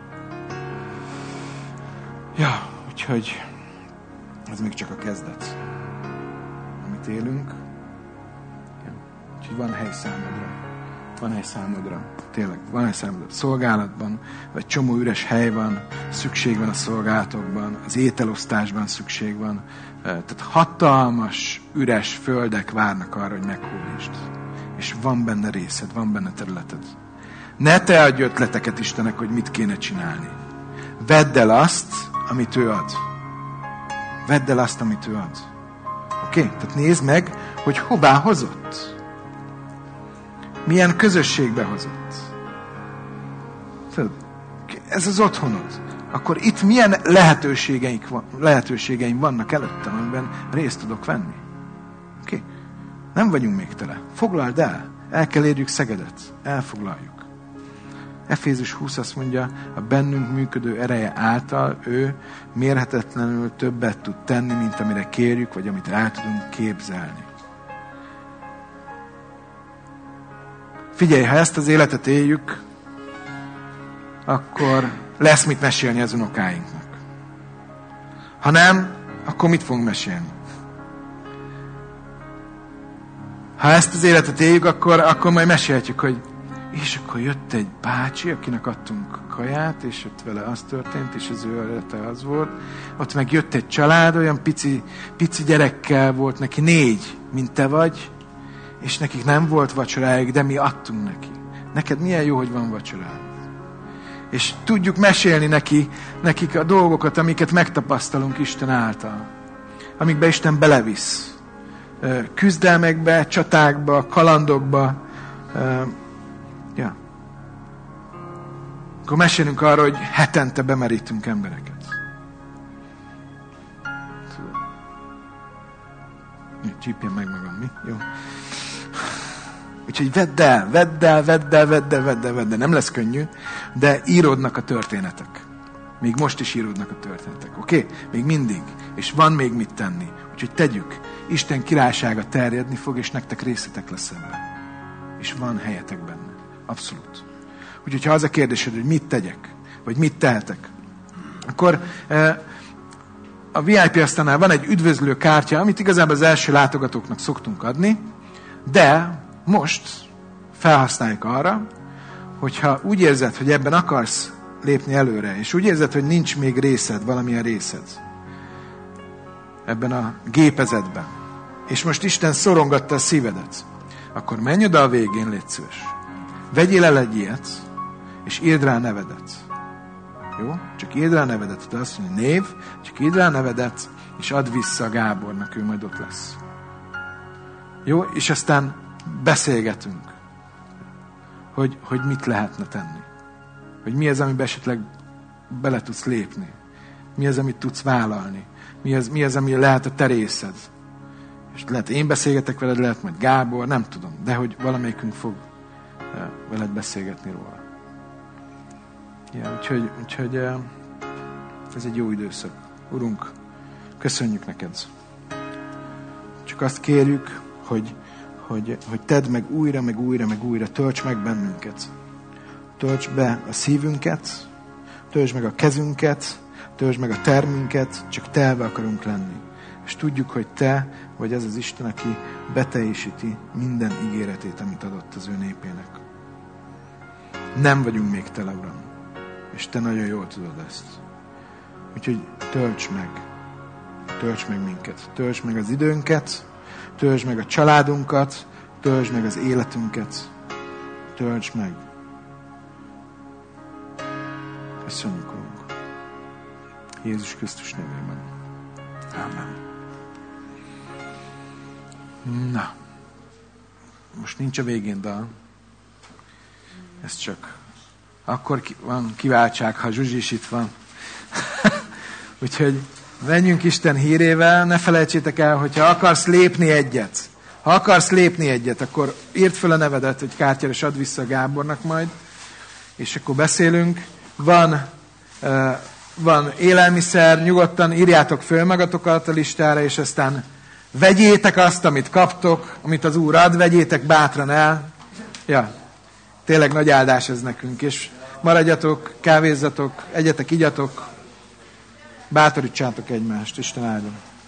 Ja, úgyhogy ez még csak a kezdet. Amit élünk. Ja, úgyhogy van hely számodra. Van hely számodra. Tényleg, van hely számodra. Szolgálatban, vagy csomó üres hely van, szükség van a szolgálatokban, az ételosztásban szükség van. Tehát hatalmas, üres földek várnak arra, hogy meghódítsd. És van benne részed, van benne területed. Ne te adj ötleteket Istennek, hogy mit kéne csinálni. Vedd el azt, amit ő ad. Vedd el azt, amit ő ad. Oké? Okay? Tehát nézd meg, hogy hová hozott. Milyen közösségbe hozott. Ez az otthonod. Akkor itt milyen lehetőségeink van, lehetőségeim vannak előttem, amiben részt tudok venni. Oké? Okay? Nem vagyunk még tele. Foglald el. El kell érjük Szegedet. Elfoglaljuk. Efézus húsz azt mondja, a bennünk működő ereje által ő mérhetetlenül többet tud tenni, mint amire kérjük, vagy amit el tudunk képzelni. Figyelj, ha ezt az életet éljük, akkor lesz mit mesélni az unokáinknak. Ha nem, akkor mit fogunk mesélni? Ha ezt az életet éljük, akkor, akkor majd mesélhetjük, hogy és akkor jött egy bácsi, akinek adtunk kaját, és ott vele az történt, és az ő élete az volt. Ott meg jött egy család, olyan pici, pici gyerekkel volt, neki négy, mint te vagy, és nekik nem volt vacsorájuk, de mi adtunk neki. Neked milyen jó, hogy van vacsorád. És tudjuk mesélni neki, nekik a dolgokat, amiket megtapasztalunk Isten által. Amikbe Isten belevisz. Küzdelmekbe, csatákba, kalandokba. Ja. Akkor mesélünk arról, hogy hetente bemerítünk embereket. Csípjen meg magam, mi? Jó. Úgyhogy vedd el, vedd el, vedd el, vedd el, vedd el, vedd el. Nem lesz könnyű, de íródnak a történetek. Még most is íródnak a történetek, oké? Okay? Még mindig. És van még mit tenni. Úgyhogy tegyük. Isten királysága terjedni fog, és nektek részletek lesz ebben. És van helyetek benne. Abszolút. Úgyhogy ha az a kérdésed, hogy mit tegyek, vagy mit tehetek, akkor eh, a vé i pé asztalnál van egy üdvözlő kártya, amit igazából az első látogatóknak szoktunk adni, de most felhasználjuk arra, hogyha úgy érzed, hogy ebben akarsz lépni előre, és úgy érzed, hogy nincs még részed, valamilyen részed ebben a gépezetben, és most Isten szorongatta a szívedet, akkor menj oda a végén, légy szíves. Vegyél el egy ilyet, és írd rá a nevedet. Jó? Csak írd rá a nevedet, de azt mondja, név, csak írd rá a nevedet, és add vissza a Gábornak, ő majd ott lesz. Jó? És aztán beszélgetünk, hogy, hogy mit lehetne tenni. Hogy mi az, amiben esetleg bele tudsz lépni. Mi az, amit tudsz vállalni. Mi az, mi az, ami lehet a te részed. És lehet én beszélgetek veled, lehet majd Gábor, nem tudom. De hogy valamelyikünk fog veled beszélgetni róla. Ja, úgyhogy, úgyhogy ez egy jó időszak. Urunk, köszönjük neked. Csak azt kérjük, hogy, hogy, hogy tedd meg újra, meg újra, meg újra, tölts meg bennünket. Tölts be a szívünket, töltsd meg a kezünket, töltsd meg a termünket, csak telve akarunk lenni. És tudjuk, hogy te vagy az az Isten, aki beteljesíti minden ígéretét, amit adott az ő népének. Nem vagyunk még tele, Uram. És te nagyon jól tudod ezt. Úgyhogy tölts meg. Tölts meg minket. Tölts meg az időnket, töltsd meg a családunkat, töltsd meg az életünket. Tölts meg. Köszönjük, Urunk. Jézus Krisztus nevében. Ámen. Na. Most nincs a végén dal. Ez csak akkor van kiváltság, ha Zsuzsi is itt van. Úgyhogy menjünk Isten hírével, ne felejtsétek el, hogyha akarsz lépni egyet, ha akarsz lépni egyet, akkor írd fel a nevedet, hogy kártyára, és add vissza a Gábornak majd, és akkor beszélünk. Van, uh, van élelmiszer, nyugodtan írjátok föl magatokat a listára, és aztán vegyétek azt, amit kaptok, amit az Úr ad, vegyétek bátran el. Ja, tényleg nagy áldás ez nekünk, és maradjatok, kávézzatok, egyetek, igyatok, bátorítsátok egymást, Isten áldjon.